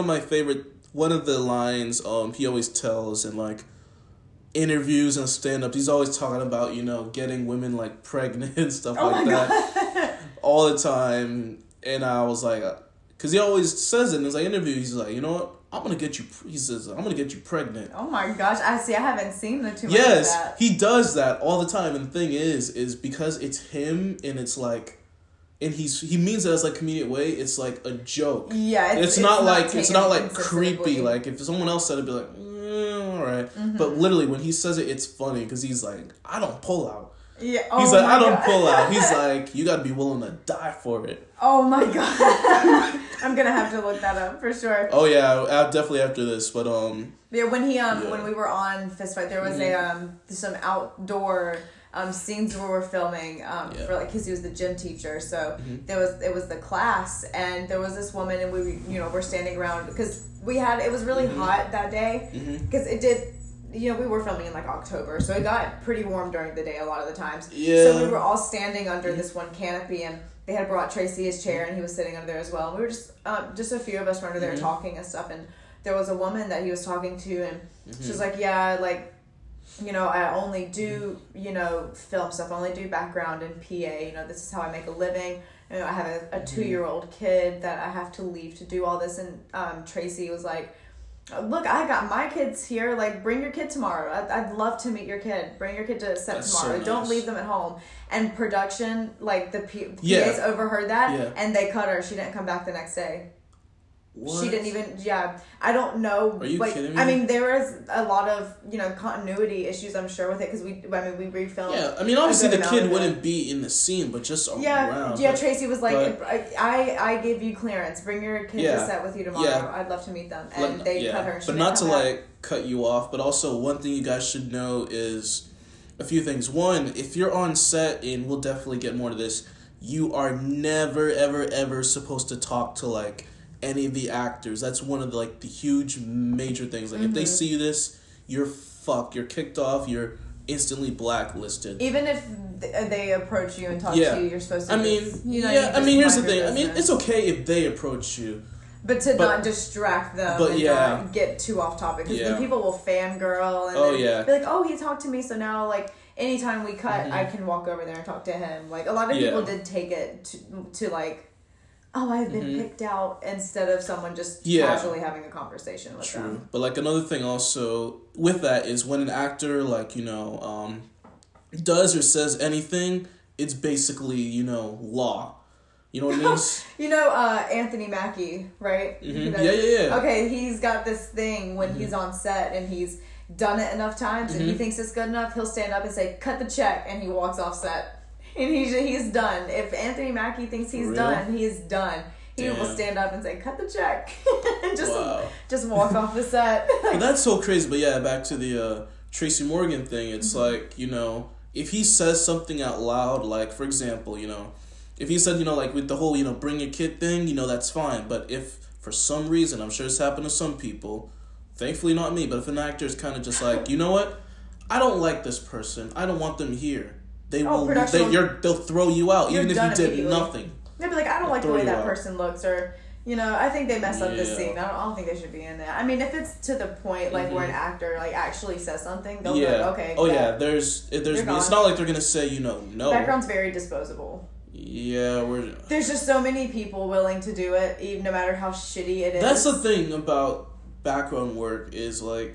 of the lines he always tells in, like, interviews and stand-ups, he's always talking about, getting women, like, pregnant and stuff like that. All the time. And I was like, because he always says it in his like, interview, he's like, you know what? I'm going to get you, he says, I'm going to get you pregnant. Oh my gosh, I haven't seen the too much of that. Yes, he does that all the time. And the thing is because it's him and it's like, and he means it as like comedic way, it's like a joke. Yeah, it's not like creepy. Like if someone else said it, it'd be like, all right. Mm-hmm. But literally when he says it, it's funny because he's like, I don't pull out. Yeah. He's like, I don't pull out. He's like, you got to be willing to die for it. Oh my god. I'm gonna have to look that up for sure. Oh yeah, definitely after this. But yeah, when we were on Fist Fight, there was some outdoor scenes where we're filming for like because he was the gym teacher, so it was the class, and there was this woman, and we we're standing around because it was really hot that day because it did. We were filming in like October, so it got pretty warm during the day a lot of the times. Yeah. So we were all standing under this one canopy, and they had brought Tracy his chair, and he was sitting under there as well. And we were just a few of us were under there talking and stuff, and there was a woman that he was talking to, and she was like, yeah, like, I only do, film stuff. I only do background and PA. This is how I make a living. I have a 2-year-old kid that I have to leave to do all this. And Tracy was like, look, I got my kids here. Like, bring your kid tomorrow. I'd love to meet your kid. Bring your kid to set tomorrow. So nice. Don't leave them at home. And production, like, the PAs overheard that, and they cut her. She didn't come back the next day. What? She didn't even, I don't know. Are you kidding me? I mean, there is a lot of, continuity issues, I'm sure, with it, because we refilmed. Yeah, I mean, obviously the kid wouldn't be in the scene, but just around. Yeah, Tracy was like, I gave you clearance. Bring your kid to set with you tomorrow. Yeah. I'd love to meet them. And they cut her. And but not to, like, cut you off, but also one thing you guys should know is a few things. One, if you're on set, and we'll definitely get more to this, you are never, ever, ever supposed to talk to, like, any of the actors. That's one of the, like, the huge major things. Like, if they see this, you're fucked. You're kicked off. You're instantly blacklisted. Even if they approach you and talk to you, you're supposed to. Here's the thing. I mean, it's okay if they approach you, but not distract them and not get too off topic. Because then people will fangirl and be like, "Oh, he talked to me, so now like anytime we cut, I can walk over there and talk to him." Like a lot of people did take it to like. Oh, I've been picked out instead of someone just casually having a conversation with them. But like another thing also with that is when an actor like, does or says anything, it's basically, law. You know what I mean? Anthony Mackie, right? Mm-hmm. Yeah. Okay, he's got this thing when he's on set and he's done it enough times and he thinks it's good enough, he'll stand up and say, "Cut the check," and he walks off set. And he's done. If Anthony Mackie thinks he's done, he is done. He will stand up and say, "Cut the check," and just walk off the set. Well, that's so crazy. But yeah, back to the Tracy Morgan thing. It's like, if he says something out loud, like, for example, if he said, like with the whole, bring your kid thing, that's fine. But if for some reason, I'm sure it's happened to some people, thankfully not me, but if an actor is kind of just like, you know what, I don't like this person, I don't want them here, they'll throw you out even if you did nothing. They'll be like, I don't like the way that person looks, or I think they messed up this scene. I don't think they should be in there. I mean, if it's to the point like where an actor like actually says something, they'll be like, okay. Oh yeah, there's it's not like they're gonna say no. Background's very disposable. Yeah, there's just so many people willing to do it, even no matter how shitty it is. That's the thing about background work is like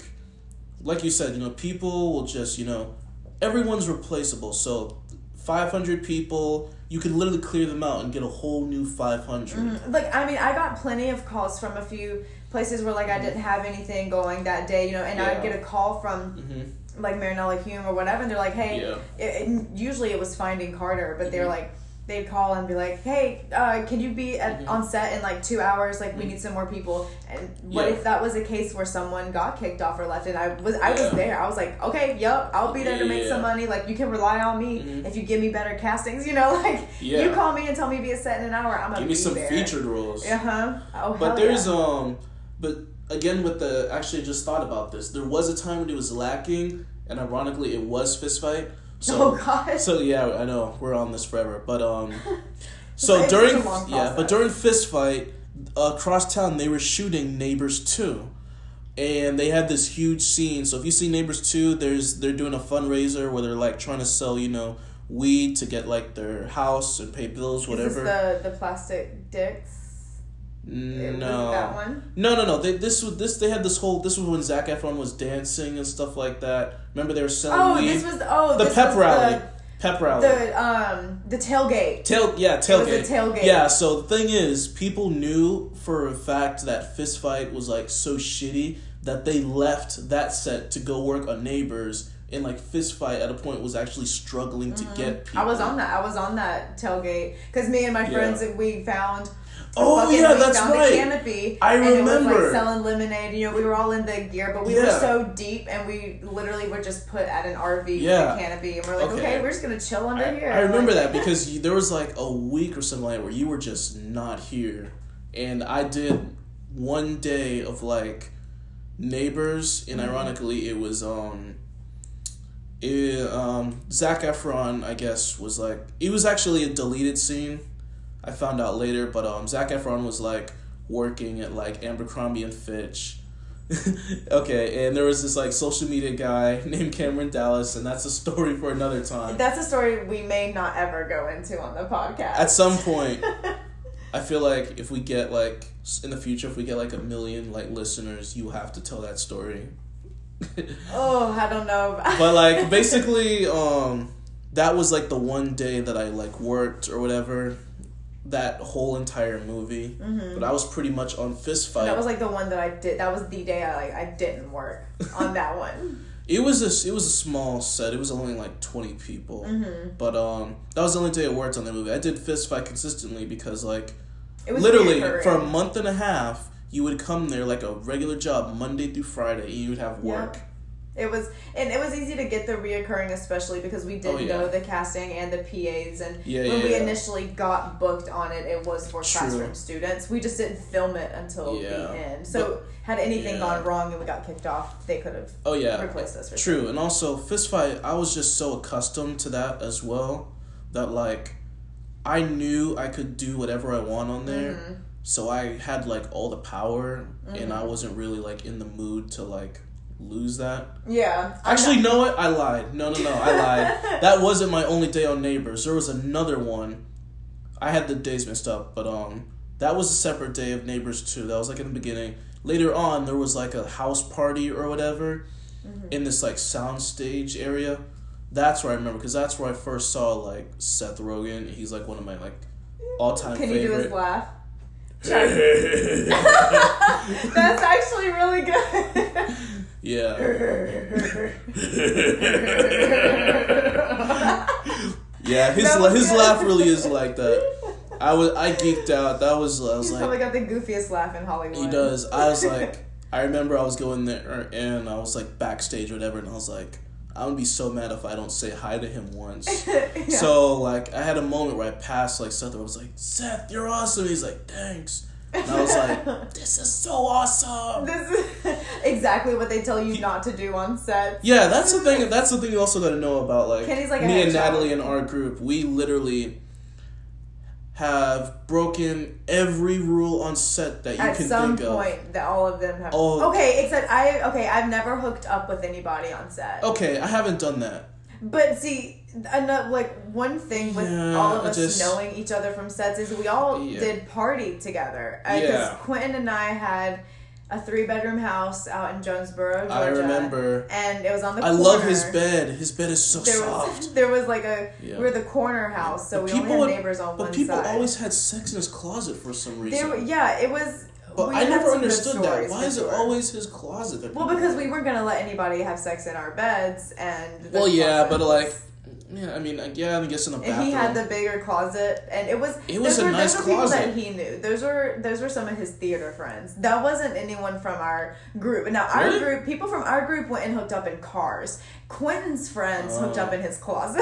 you said, people will just, everyone's replaceable. So 500 people, you could literally clear them out and get a whole new 500. Mm-hmm. Like, I mean, I got plenty of calls from a few places where like I didn't have anything going that day, and I'd get a call from like Marinella Hume or whatever, and they're like, hey, usually it was Finding Carter, but they're like, they'd call and be like, hey, can you be on set in like 2 hours? Like, we need some more people. And what if that was a case where someone got kicked off or left? And I was there. I was like, okay, yep, I'll be there to make some money. Like, you can rely on me if you give me better castings. You you call me and tell me to be a set in an hour, I'm gonna be there. Give me some featured roles. Oh, but there's but again with the actually just thought about this. There was a time when it was lacking, and ironically, it was Fist Fight. So, oh God. So yeah, I know we're on this forever, but so during Fist Fight, across town they were shooting Neighbors 2, and they had this huge scene. So if you see Neighbors 2, they're doing a fundraiser where they're like trying to sell weed to get like their house and pay bills, whatever. Is this the plastic dicks? No. That one? No. They had this whole. This was when Zac Efron was dancing and stuff like that. Remember they were selling weed. The pep rally. The tailgate. Tailgate. It was a tailgate. Yeah. So the thing is, people knew for a fact that Fist Fight was like so shitty that they left that set to go work on Neighbors. And like Fist Fight at a point was actually struggling to get people. I was on that tailgate because me and my friends we found. That's right. The canopy, I remember. And it was like selling lemonade. We were all in the gear, but we were so deep, and we literally were just put at an RV with a canopy, and we're like, okay, we're just gonna chill under here. I remember that because there was like a week or something like that where you were just not here, and I did one day of like Neighbors, and ironically, it was Zac Efron, I guess, was like, it was actually a deleted scene. I found out later, but Zac Efron was like working at like Abercrombie and Fitch. Okay, and there was this like social media guy named Cameron Dallas, and that's a story for another time. That's a story we may not ever go into on the podcast. At some point, I feel like if we get like in the future, if we get like 1 million like listeners, you have to tell that story. I don't know. But like basically, that was like the one day that I like worked or whatever. That whole entire movie, but I was pretty much on Fist Fight. And that was like the one that I did. That was the day I didn't work on that one. It was a small set. It was only like 20 people, but that was the only day I worked on that movie. I did Fist Fight consistently because like it was literally for a month and a half, you would come there like a regular job Monday through Friday. And you would have work. Yeah. It was easy to get the reoccurring, especially because we did know the casting and the PAs, and when we initially got booked on it, it was for classroom students. We just didn't film it until the end. So had anything gone wrong and we got kicked off, they could have replaced us. True, and also Fist Fight, I was just so accustomed to that as well that like I knew I could do whatever I want on there, so I had like all the power, and I wasn't really like in the mood to like lose that. Yeah. Actually, know what? I lied. No, I lied. That wasn't my only day on Neighbors. There was another one. I had the days mixed up, but that was a separate day of Neighbors 2. That was like in the beginning. Later on, there was like a house party or whatever in this like sound stage area That's where I remember, because that's where I first saw like Seth Rogen. He's like one of my like all-time favorite. Can you do his laugh? That's actually really good. Yeah. Yeah, his laugh really is like that. I geeked out. I was He's like, probably got the goofiest laugh in Hollywood. He does. I was like, I remember I was going there and I was like backstage or whatever, and I was like, I'm gonna be so mad if I don't say hi to him once. Yeah. So like I had a moment where I passed like Seth, I was like, Seth, you're awesome. He's like, thanks. And I was like, this is so awesome. This is exactly what they tell you not to do on set. Yeah, that's the thing. That's the thing you also got to know about like Kenny's like me and Natalie in our group. We literally have broken every rule on set that you can think of. At some point, that all of them have. Oh. Okay, except I've never hooked up with anybody on set. Okay, I haven't done that. But see, one thing with all of us knowing each other from sets is we all did party together. Because Quentin and I had a 3-bedroom house out in Jonesboro, Georgia. I remember. And it was on the corner. I love his bed. His bed is so soft. There was like we were the corner house, so we only had neighbors on one side. But people always had sex in his closet for some reason. It was... But I never understood that. Why is it always his closet? Well, because we weren't going to let anybody have sex in our beds. And well, yeah, but like... Yeah, I mean, I guess in a bathroom. And he had the bigger closet, and it was a nice closet. That he knew. Those were some of his theater friends. That wasn't anyone from our group. Now our group, people from our group went and hooked up in cars. Quentin's friends hooked up in his closet.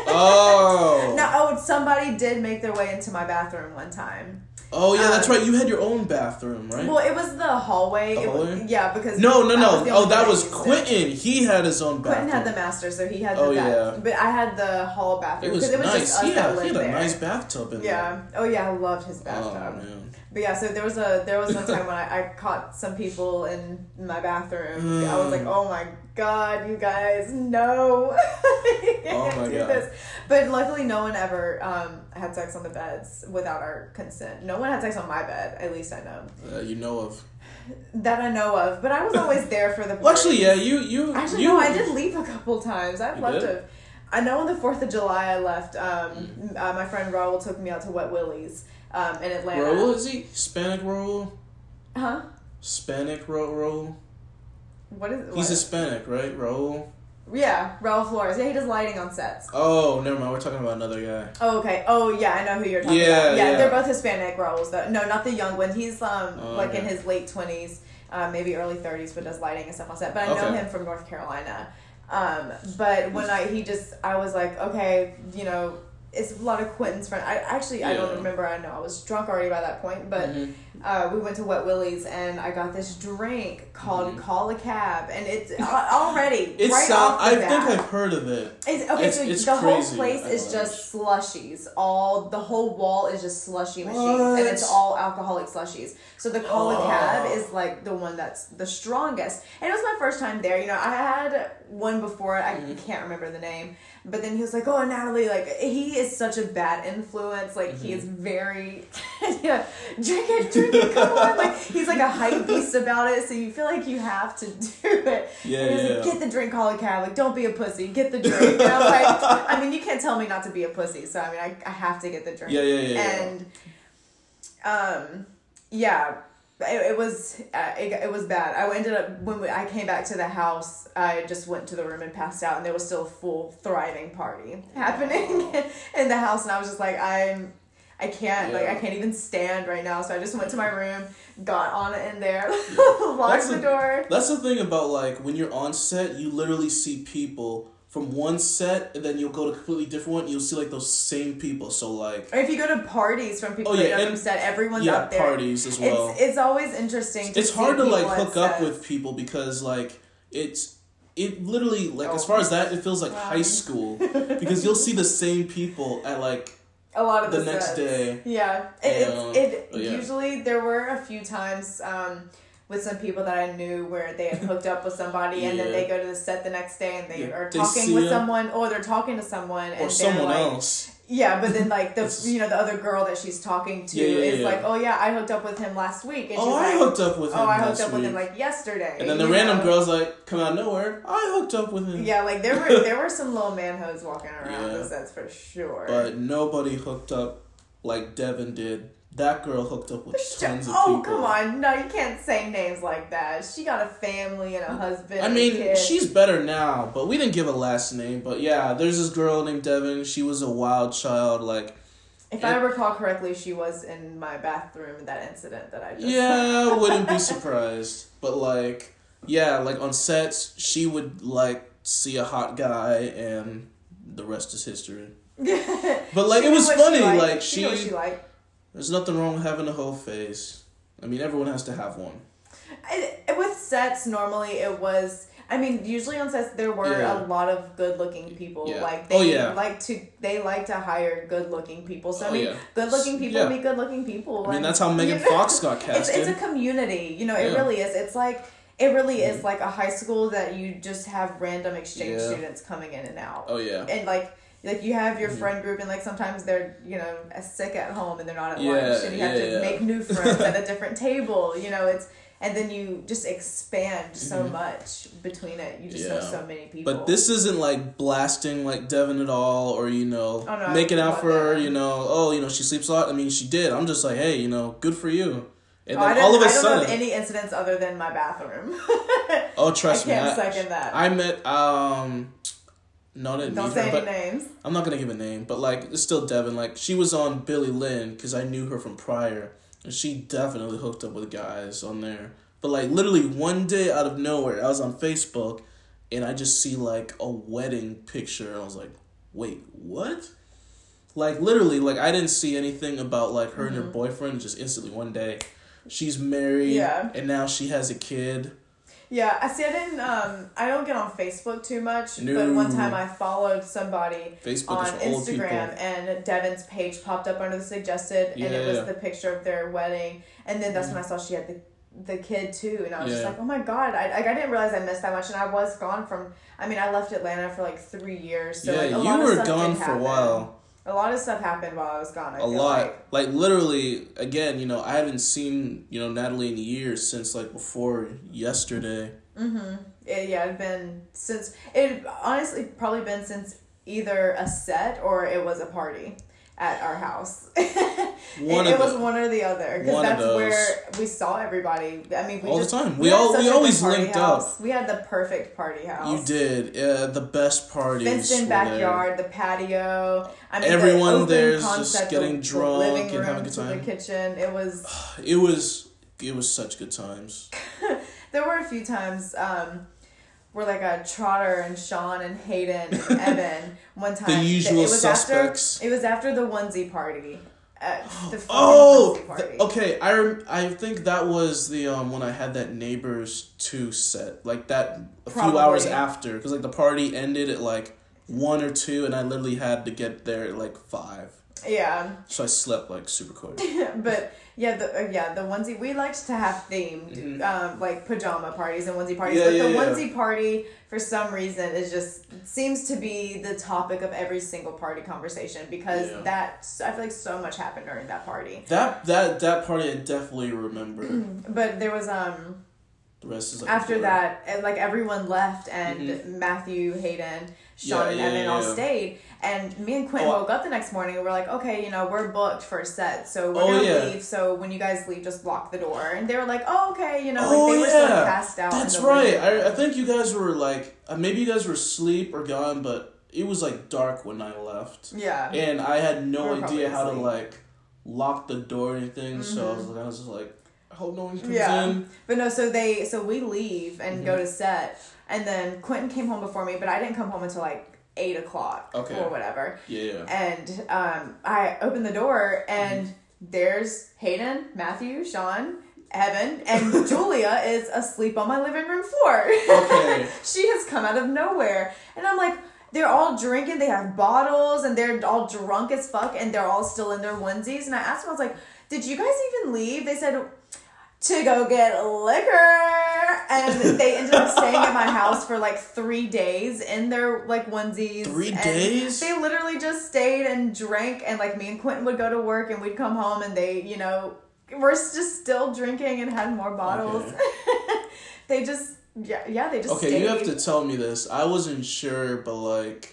Now, somebody did make their way into my bathroom one time. Oh yeah, that's right. You had your own bathroom, right? Well, it was the hallway. Because no. That was Quentin. He had his own bathroom. Quentin had the master, so he had the bathroom. But I had the hall bathroom because it was nice. Just us that lived he had a there. Nice bathtub in there. Yeah. Oh yeah, I loved his bathtub. Oh man. But yeah, so there was one time when I caught some people in my bathroom. I was like, oh my god, you guys, no. Oh my god. This. But luckily no one ever had sex on the beds without our consent. No one had sex on my bed, at least I know. You know of. That I know of, but I was always there for the parties. Well, actually, yeah, you... Actually, no, I did leave a couple times. I've left to... I know on the 4th of July I left. My friend Raul took me out to Wet Willie's in Atlanta. Raul, is he? Hispanic Raul? Huh? Hispanic Raul? What is... He's Hispanic, right? Raul? Yeah, Raul Flores. Yeah, he does lighting on sets. Oh, never mind. We're talking about another guy. Oh, okay. Oh, yeah, I know who you're talking about. Yeah, they're both Hispanic Rauls, though. No, not the young one. He's in his late 20s, maybe early 30s, but does lighting and stuff on set. But I know him from North Carolina. But when I was like, okay, you know, it's a lot of Quentin's friends. I don't remember. I know I was drunk already by that point, but we went to Wet Willie's and I got this drink called Call a Cab, and it's already I think I've heard of it. It's the whole place is just slushies. The whole wall is just slushy machines, and it's all alcoholic slushies. So the Call a Cab is like the one that's the strongest. And it was my first time there. You know, I had one before. I can't remember the name. But then he was like, oh, Natalie, like, he is such a bad influence. Like, he is very, drink it, come on. Like, he's like a hype beast about it, so you feel like you have to do it. Like, get the drink, call a cab. Like, don't be a pussy. Get the drink. And I was like, I mean, you can't tell me not to be a pussy. So, I mean, I have to get the drink. And, It was bad. I ended up, when I came back to the house, I just went to the room and passed out, and there was still a full thriving party happening in the house, and I was just like, I can't even stand right now. So I just went to my room, got on it in there, locked the door. That's the thing about, like, when you're on set, you literally see people from one set, and then you'll go to a completely different one, you'll see, like, those same people, so, like... Or if you go to parties from people that know from set, everyone's up there. Yeah, parties as well. It's always interesting to It's hard to, like, hook up with people, because, like, it literally, like, as far as that, it feels like high school, because you'll see the same people at, like... A lot of the next day. Yeah. Usually, there were a few times... with some people that I knew where they had hooked up with somebody and then they go to the set the next day and they are talking with someone or they're talking to someone and someone else. Yeah, but then like the other girl that she's talking to is like, oh yeah, I hooked up with him last week. And she's I hooked up with him. Oh, I hooked up with him like yesterday. And then the random girl's like, come out of nowhere. I hooked up with him. Yeah, like there were some little man-hoes walking around the sets for sure. But nobody hooked up like Devin did. That girl hooked up with tons of people. Oh, come on. No, you can't say names like that. She got a family and a husband. I mean, she's better now, but we didn't give a last name. But yeah, there's this girl named Devin. She was a wild child. Like, if I recall correctly, she was in my bathroom in that incident that I just... Yeah, I wouldn't be surprised. But like, yeah, like on sets, she would like see a hot guy and the rest is history. But like, it was funny. Like, she knew what she liked. There's nothing wrong with having a whole face. I mean, everyone has to have one. With sets, normally it was... I mean, usually on sets there were a lot of good-looking people. Yeah. Like they like to hire good-looking people. So I mean, good-looking people meet good-looking people. I mean, that's how Megan Fox got casted. It's a community. You know, it really is. It's like is like a high school that you just have random exchange students coming in and out. Oh yeah. And like you have your friend group, and like sometimes they're sick at home and they're not at lunch, and you have to make new friends at a different table. You know, and then you just expand so much between it. You just know so many people. But this isn't like blasting like Devin at all, or making out for her. She sleeps a lot. I mean, she did. I'm just like, hey, good for you. And then all of a sudden, I don't have any incidents other than my bathroom. Oh, trust me, I can't second that. I met No, I didn't Don't say any names. I'm not gonna give a name, but like it's still Devin. Like she was on Billy Lynn because I knew her from prior, and she definitely hooked up with guys on there. But like literally one day out of nowhere, I was on Facebook, and I just see like a wedding picture, and I was like, "Wait, what?" Like literally, like I didn't see anything about like her and her boyfriend. Just instantly one day, she's married, and now she has a kid. Yeah, I see. I don't get on Facebook too much, but one time I followed somebody on Instagram, and Devin's page popped up under the suggested, and it was the picture of their wedding, and then that's when I saw she had the kid too, and I was just like, oh my god, I didn't realize I missed that much, and I was gone from. I mean, I left Atlanta for like 3 years, so like, you were gone for a while. A lot of stuff happened while I was gone. A lot. Like literally, again, I haven't seen, Natalie in years since like before yesterday. It had been since, it honestly probably been since either a set or it was a party at our house. It was one or the other, because that's where we saw everybody. I mean, all the time. We always linked up. We had the perfect party house. You did. The best parties. Fenced-in backyard, the patio. I mean, everyone there's just getting drunk and having a good time. The kitchen. It was. It was such good times. There were a few times. Where like Trotter and Sean and Hayden and Evan one time. The usual suspects. It was after the onesie party. Onesie party. Okay, I think that was the when I had that Neighbors 2 set, like that few hours after, because like the party ended at like 1 or 2, and I literally had to get there at like 5. Yeah. So I slept like super quick. But the onesie, we liked to have themed like pajama parties and onesie parties. The onesie party for some reason seems to be the topic of every single party conversation, because I feel like so much happened during that party. That party I definitely remember. But there was the rest is like after that, and like everyone left, and Matthew, Hayden, Sean, and Evan all stayed. And me and Quentin woke up the next morning and we're like, okay, we're booked for a set, so we're gonna leave. So when you guys leave, just lock the door. And they were like, oh, okay, they were sort of passed out. That's right. I think you guys were like, maybe you guys were asleep or gone, but it was like dark when I left. Yeah. And I had no idea how to like lock the door or anything. So I was just like, I hope no one comes in. But no, so we leave and go to set, and then Quentin came home before me, but I didn't come home until like 8 o'clock or whatever. Yeah. And I opened the door, and there's Hayden, Matthew, Sean, Evan, and Julia is asleep on my living room floor. Okay. She has come out of nowhere, and I'm like, they're all drinking, they have bottles, and they're all drunk as fuck, and they're all still in their onesies. And I asked them, I was like, did you guys even leave? They said, to go get liquor. there, and they ended up staying at my house for like 3 days in their like onesies. 3 days? They literally just stayed and drank, and like me and Quentin would go to work, and we'd come home, and they, you know, were just still drinking and had more bottles. Okay. They just, they just okay, stayed. You have to tell me this. I wasn't sure, but like,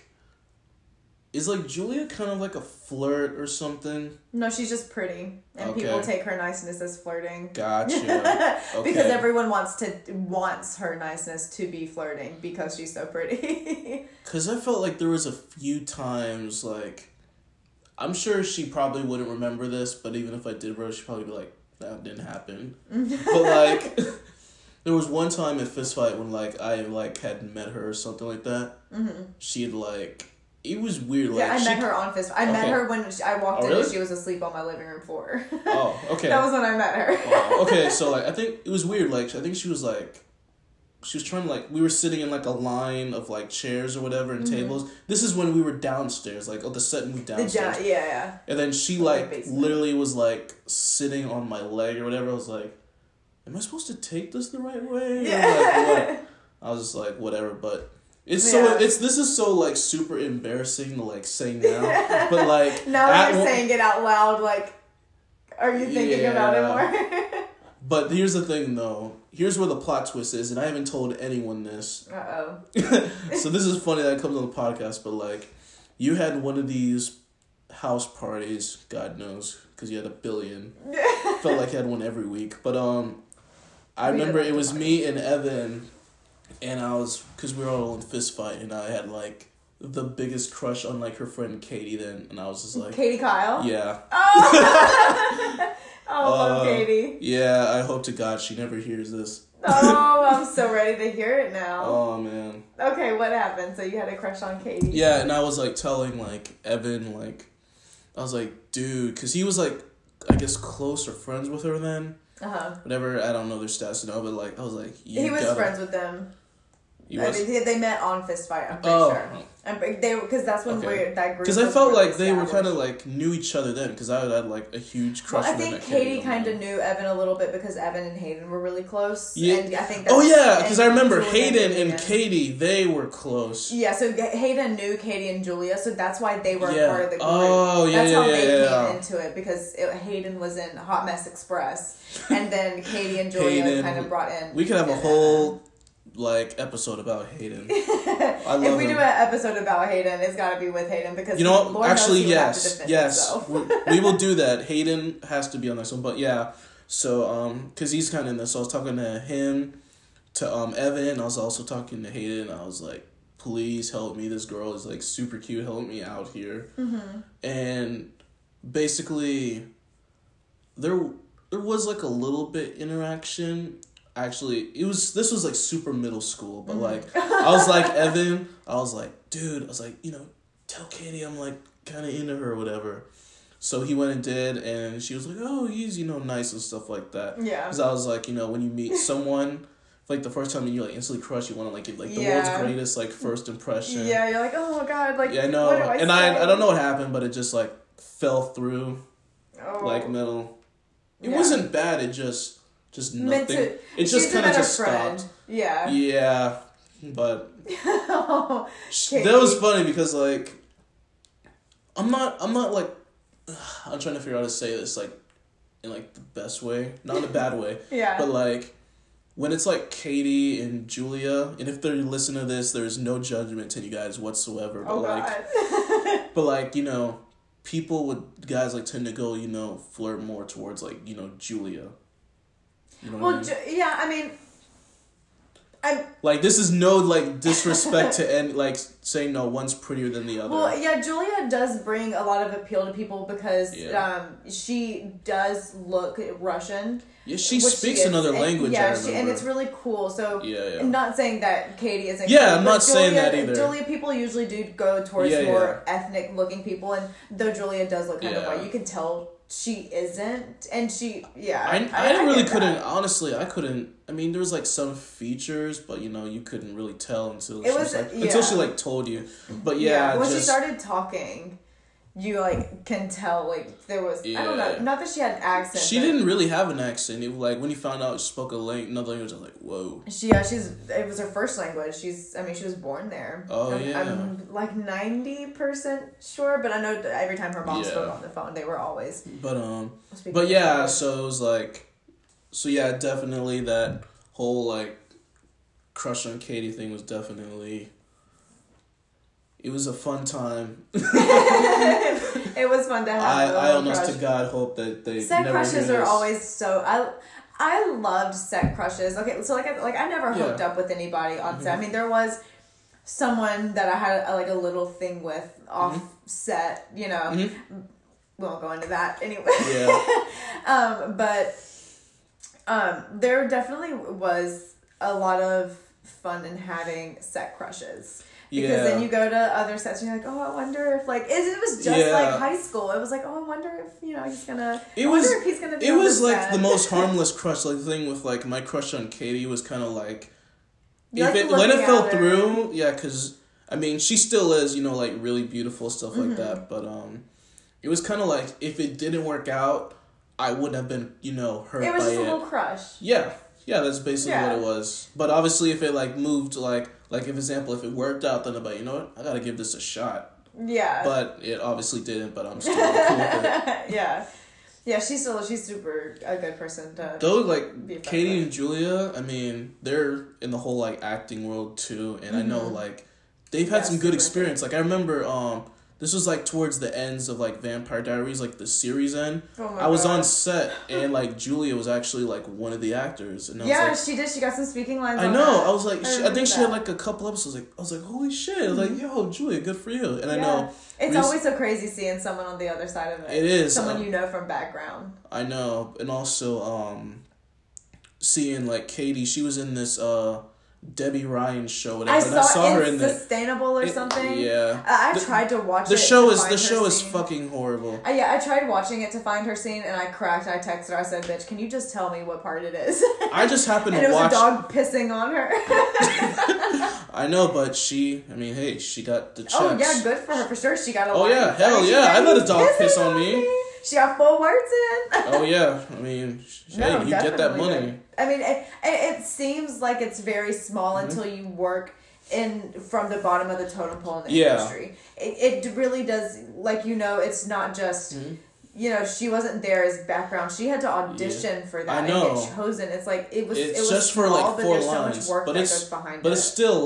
is like Julia kind of like a flirt or something? No, she's just pretty, and people take her niceness as flirting. Gotcha. Okay. Because everyone wants her niceness to be flirting because she's so pretty. Because I felt like there was a few times, like, I'm sure she probably wouldn't remember this, but even if I did, bro, she'd probably be like, that didn't happen. But like, there was one time at Fist Fight when like I like had met her or something like that. Mm-hmm. She had like. It was weird. Like, yeah, I met her on Fist. I met her when I walked in and she was asleep on my living room floor. Oh, okay. That was when I met her. Oh, okay, so like I think it was weird. Like I think she was trying to like we were sitting in like a line of like chairs or whatever and tables. This is when we were downstairs, like the set and we downstairs. Yeah. And then she like literally was like sitting on my leg or whatever. I was like, am I supposed to take this the right way? Yeah. Like, what? I was just like, whatever, but. This is so like super embarrassing to like say now, but like now you're saying it out loud. Like, are you thinking about it more? But here's the thing, though. Here's where the plot twist is, and I haven't told anyone this. So this is funny that it comes on the podcast, but like, you had one of these house parties, God knows, because you had 1 billion. Felt like you had one every week, but I remember it was me and Evan. And because we were all in Fist Fight, and I had, like, the biggest crush on, like, her friend Katie then, and I was just like... Katie Kyle? Yeah. Oh, love Katie. Yeah, I hope to God she never hears this. Oh, I'm so ready to hear it now. Oh, man. Okay, what happened? So you had a crush on Katie? Yeah, and I was, like, telling, like, Evan, like... I was like, dude, because he was, like, I guess close or friends with her then. Uh-huh. Whatever, I don't know their stats now, but, like, I was like... He was friends with them. They met on Fist Fight, I'm pretty sure. Because that's when that group. Because I felt like they were kind of like knew each other then. Because I had like a huge crush. Well, I think Katie kind of knew Evan a little bit because Evan and Hayden were really close. Yeah. And I think. Because I remember Hayden and Katie, they were close. Yeah, so Hayden knew Katie and Julia, so that's why they were part of the group. Oh yeah, that's how they came into it because Hayden was in Hot Mess Express, and then Katie and Julia kind of brought in. We could have a whole. Like episode about Hayden. I love if we do an episode about Hayden, it's got to be with Hayden because you know Lord actually yes we will do that. Hayden has to be on this one, but yeah. So because he's kind of in this, so I was talking to him, to Evan. I was also talking to Hayden. I was like, please help me. This girl is like super cute. Help me out here. Mm-hmm. And basically, there was like a little bit interaction. Actually, this was like super middle school, but like I was like Evan, I was like, dude, I was like, tell Katie I'm like kind of into her or whatever. So he went and did, and she was like, oh, he's nice and stuff like that. Yeah. Because I was like, when you meet someone, like the first time you like instantly crush, you want to like give like the world's greatest like first impression. Yeah, you're like, oh my god, like yeah, I know, I don't know what happened, but it just like fell through, like middle. It wasn't bad. It just nothing. It just kind of just stopped. Yeah. Yeah, but that was funny because like I'm not like I'm trying to figure out how to say this like in like the best way, not in a bad way. Yeah. But like when it's like Katie and Julia, and if they're listening to this, there's no judgment to you guys whatsoever. But guys like tend to go flirt more towards like Julia. You know what I mean? Yeah, I mean, like this is no like disrespect to any like saying no one's prettier than the other. Well, yeah, Julia does bring a lot of appeal to people because she does look Russian. Yeah, she speaks another language. Yeah, and it's really cool. So, I'm not saying that Katie isn't. Yeah, I'm not saying that either. Julia, people usually do go towards more ethnic looking people, and though Julia does look kind of white, you can tell. She isn't, and she, I couldn't. I mean, there was like some features, but you couldn't really tell until she like told you. But when she started talking, you like can tell like there was I don't know, not that she had an accent. She didn't really have an accent. It, like when you found out she spoke another language, I was like, whoa. It was her first language. She was born there. Oh I'm like 90% sure, but I know every time her mom spoke on the phone, they were always. But yeah, so it was like, definitely that whole like crush on Katie thing was definitely. It was a fun time. It was fun to have. I honest to God hope that they set never crushes are always so. I loved set crushes. Okay, so I never hooked up with anybody on set. I mean, there was someone that I had a little thing with off set. You know, we won't go into that anyway. Yeah. But there definitely was a lot of fun in having set crushes. Because then you go to other sets and you're like, oh, I wonder if like it was just like high school. It was like, oh, I wonder if he's gonna. I wonder if he's gonna. It was like set. The most harmless crush. Like the thing with like my crush on Katie was kind of like, when it fell through, because I mean she still is like really beautiful stuff like that. But it was kind of like if it didn't work out, I wouldn't have been hurt. It was by just a little crush. Yeah, that's basically what it was. But obviously, if it like moved like, for example, if it worked out, then about, I gotta give this a shot. Yeah. But it obviously didn't, but I'm still cool with it. Yeah. Yeah, she's super a good person to though, like, Katie and Julia, I mean, they're in the whole, like, acting world, too, and I know, like, they've had some good experience. Like, I remember, this was, like, towards the ends of, like, Vampire Diaries, like, the series end. Oh my I was on set, and, like, Julia was actually, like, one of the actors. And I was like, she did. She got some speaking lines I on know. that. I was like, I think she had, like, a couple episodes. Like, I was like, holy shit. I was like, yo, Julia, good for you. And I know. It's always so crazy seeing someone on the other side of it. It is. Someone from background. I know. And also, seeing, like, Katie, she was in this, Debbie Ryan show, whatever. I saw her in Sustainable or something. Yeah, I tried to watch the show is fucking horrible. I tried watching it to find her scene, and I cracked. I texted her. I said, "Bitch, can you just tell me what part it is?" I just happened to And watch. it was a dog pissing on her. I know, but she got the checks. Oh yeah, good for her for sure. She got a. Oh yeah, hell yeah! I let a dog piss on me. She got 4 words in. Oh yeah, I mean, you get that money. Good. I mean, it seems like it's very small until you work from the bottom of the totem pole in the industry. It really does, like it's not just. She wasn't there as background. She had to audition for that and get chosen. It's like it was just small, for like 4 lines, so much work but that goes behind it. But it's still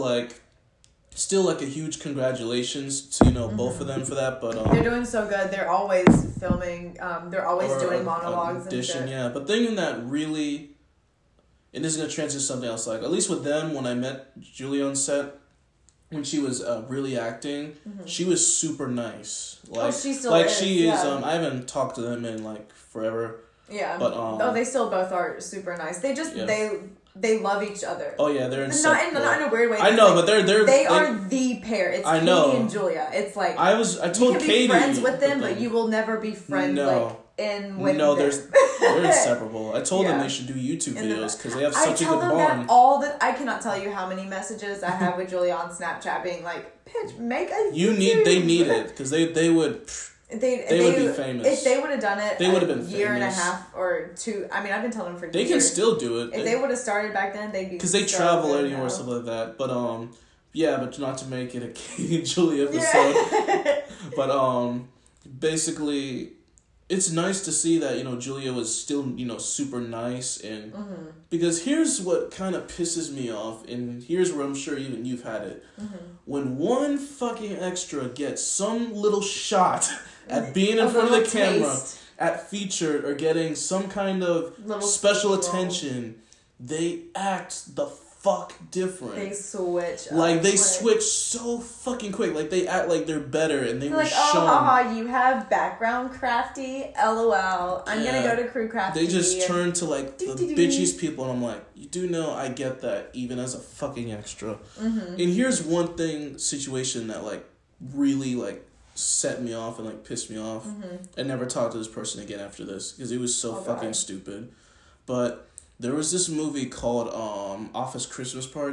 like a huge congratulations to both of them for that. But they're doing so good. They're always filming. They're always doing monologues and shit. Yeah, but thing that really, and this is gonna transition to something else. Like at least with them, when I met Julia on set, when she was really acting, she was super nice. Like she still is. She is. I haven't talked to them in like forever. Yeah. But they still both are super nice. They just they love each other. Oh yeah, they're not in a weird way. I know, but they are the pair. It's Katie and Julia. It's like I told you can Katie be friends with them, but you will never be friends with no, them. they're inseparable. I told them they should do YouTube videos because they have such a good bond. I cannot tell you how many messages I have with Julia on Snapchat being like, "Bitch, make a They need it because they would. They would be famous. If they would have done it, they would have been year and a half or 2. I mean, I've been telling them for years. They can still do it. If they would have started back then, they'd be because they travel anywhere, stuff like that. But but not to make it a Katie and Julia episode. But basically, it's nice to see that Julia was still super nice and because here's what kind of pisses me off, and here's where I'm sure even you've had it. When one fucking extra gets some little shot at being in front of the camera, at featured or getting some kind of special attention, they act the fuck different. They switch. They switch so fucking quick. Like they act like they're better, and they were like, shown. You have background crafty. LOL. I'm gonna go to crew crafty. They just turn to like the bitchiest people, and I'm like, you do know I get that even as a fucking extra. And here's one situation that like really like set me off and like pissed me off. I never talked to this person again after this because it was so fucking stupid. But there was this movie called Office Christmas Party.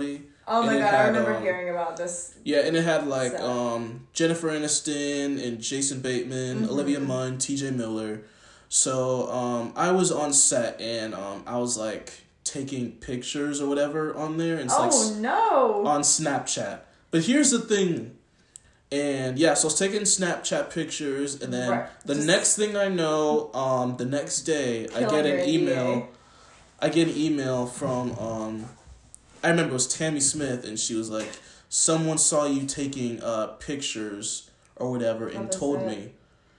Oh my god, I remember hearing about this. Yeah, and it had like Jennifer Aniston and Jason Bateman, Olivia Munn, T.J. Miller. So I was on set and I was like taking pictures or whatever on there. And it's on Snapchat. But here's the thing. And yeah, so I was taking Snapchat pictures, and then next thing I know, the next day I get an email. I get an email from I remember it was Tammy Smith, and she was like, "Someone saw you taking pictures or whatever, and told me."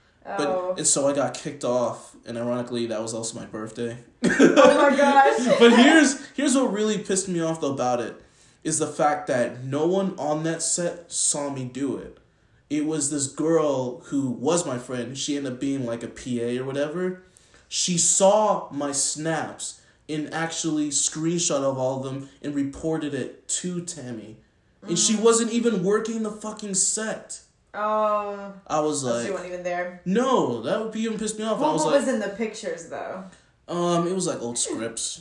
And so I got kicked off, and ironically, that was also my birthday. Oh my gosh! But here's what really pissed me off though about it, is the fact that no one on that set saw me do it. It was this girl who was my friend. She ended up being like a PA or whatever. She saw my snaps and actually screenshot of all of them and reported it to Tammy. And she wasn't even working the fucking set. Oh. I was like... She wasn't even there? No, that would even piss me off. Well, I was what was in the pictures, though? It was like old scripts.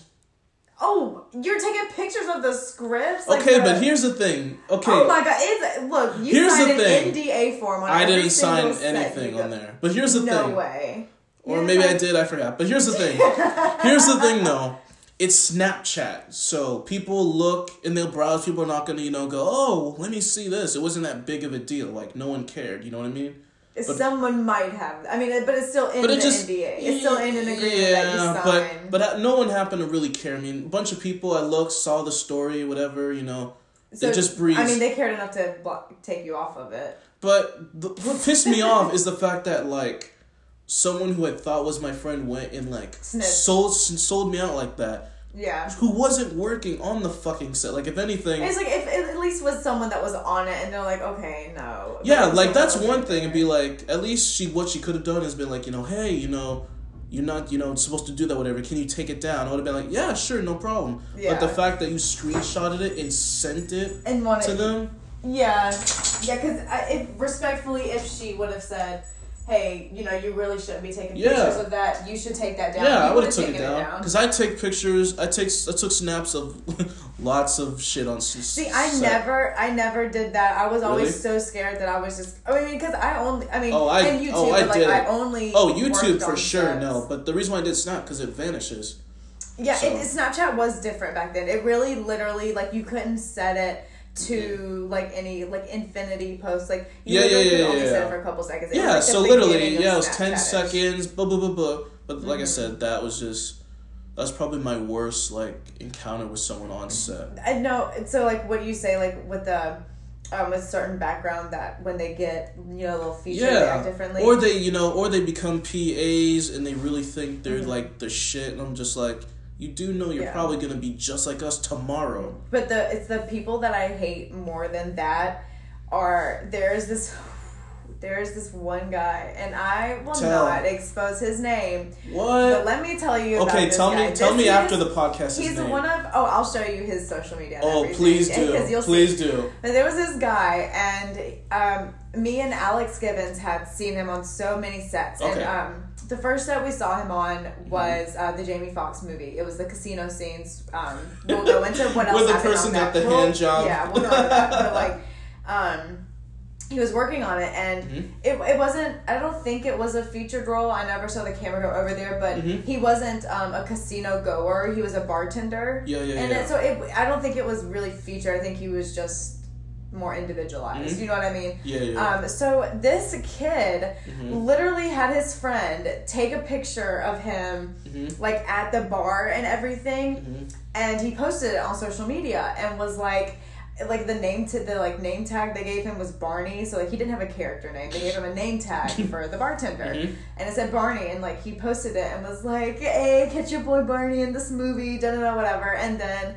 Oh, you're taking pictures of the scripts? Okay, but here's the thing. Okay. Oh my god, look, you signed an NDA form on I didn't sign anything on there. But here's the thing. No way. Or maybe I did, I forgot. But here's the thing. Here's the thing, though. It's Snapchat. So people look and they'll browse. People are not going to, go, oh, let me see this. It wasn't that big of a deal. Like, no one cared. You know what I mean? Someone might have. I mean, but it's still in the NDA. It's still in an agreement that you sign. But no one happened to really care. I mean, a bunch of people I looked, saw the story, whatever, So, they just breezed. I mean, they cared enough to take you off of it. But what pissed me off is the fact that, like, someone who I thought was my friend went and, like, sold me out like that. Yeah. Who wasn't working on the fucking set. Like, if anything... It's like, if it at least was someone that was on it, and they're like, okay, no. Yeah, like, that's one thing. And be like, at least what she could have done is been like, hey, you're not, supposed to do that, whatever. Can you take it down? I would have been like, yeah, sure, no problem. Yeah. But the fact that you screenshotted it and sent it to them... Yeah. Yeah, because respectfully, if she would have said... hey, you really shouldn't be taking pictures of that. You should take that down. Yeah, I would have taken it down. Because I take pictures. I took snaps of lots of shit on set. See, I never did that. I was always so scared that I was just... I mean, because and YouTube, I only... Oh, YouTube for sure, sets. No. But the reason why I did Snap, because it vanishes. Yeah, so. Snapchat was different back then. It really, literally, like, you couldn't set it to like any like infinity posts, like you only set it for a couple seconds. It was, like, so literally, it was 10 seconds, blah blah blah blah. But like I said, that was probably my worst like encounter with someone on set. I know. So like, what do you say like with the a certain background that when they get a little feature they act differently, or they become PAs and they really think they're like the shit, and I'm just like. You do know you're probably going to be just like us tomorrow. But it's the people that I hate more than that there's this one guy, and I will not expose his name. What? But let me tell you about this guy. Tell me after the podcast He's one of... Oh, I'll show you his social media. Oh, please do. Please do. But there was this guy, and me and Alex Gibbons had seen him on so many sets. Okay. And the first set we saw him on was the Jamie Foxx movie. It was the casino scenes. We'll go into what else happened on that. Where the person got the hand job. Yeah, we'll go into that. But like... he was working on it, and it wasn't... I don't think it was a featured role. I never saw the camera go over there, but he wasn't a casino goer. He was a bartender. I don't think it was really featured. I think he was just more individualized. You know what I mean? Yeah. So this kid literally had his friend take a picture of him like at the bar and everything, and he posted it on social media and was like the name tag they gave him was Barney, so like he didn't have a character name. They gave him a name tag for the bartender, and it said Barney, and like he posted it and was like, "Hey, catch your boy Barney in this movie," whatever. And then,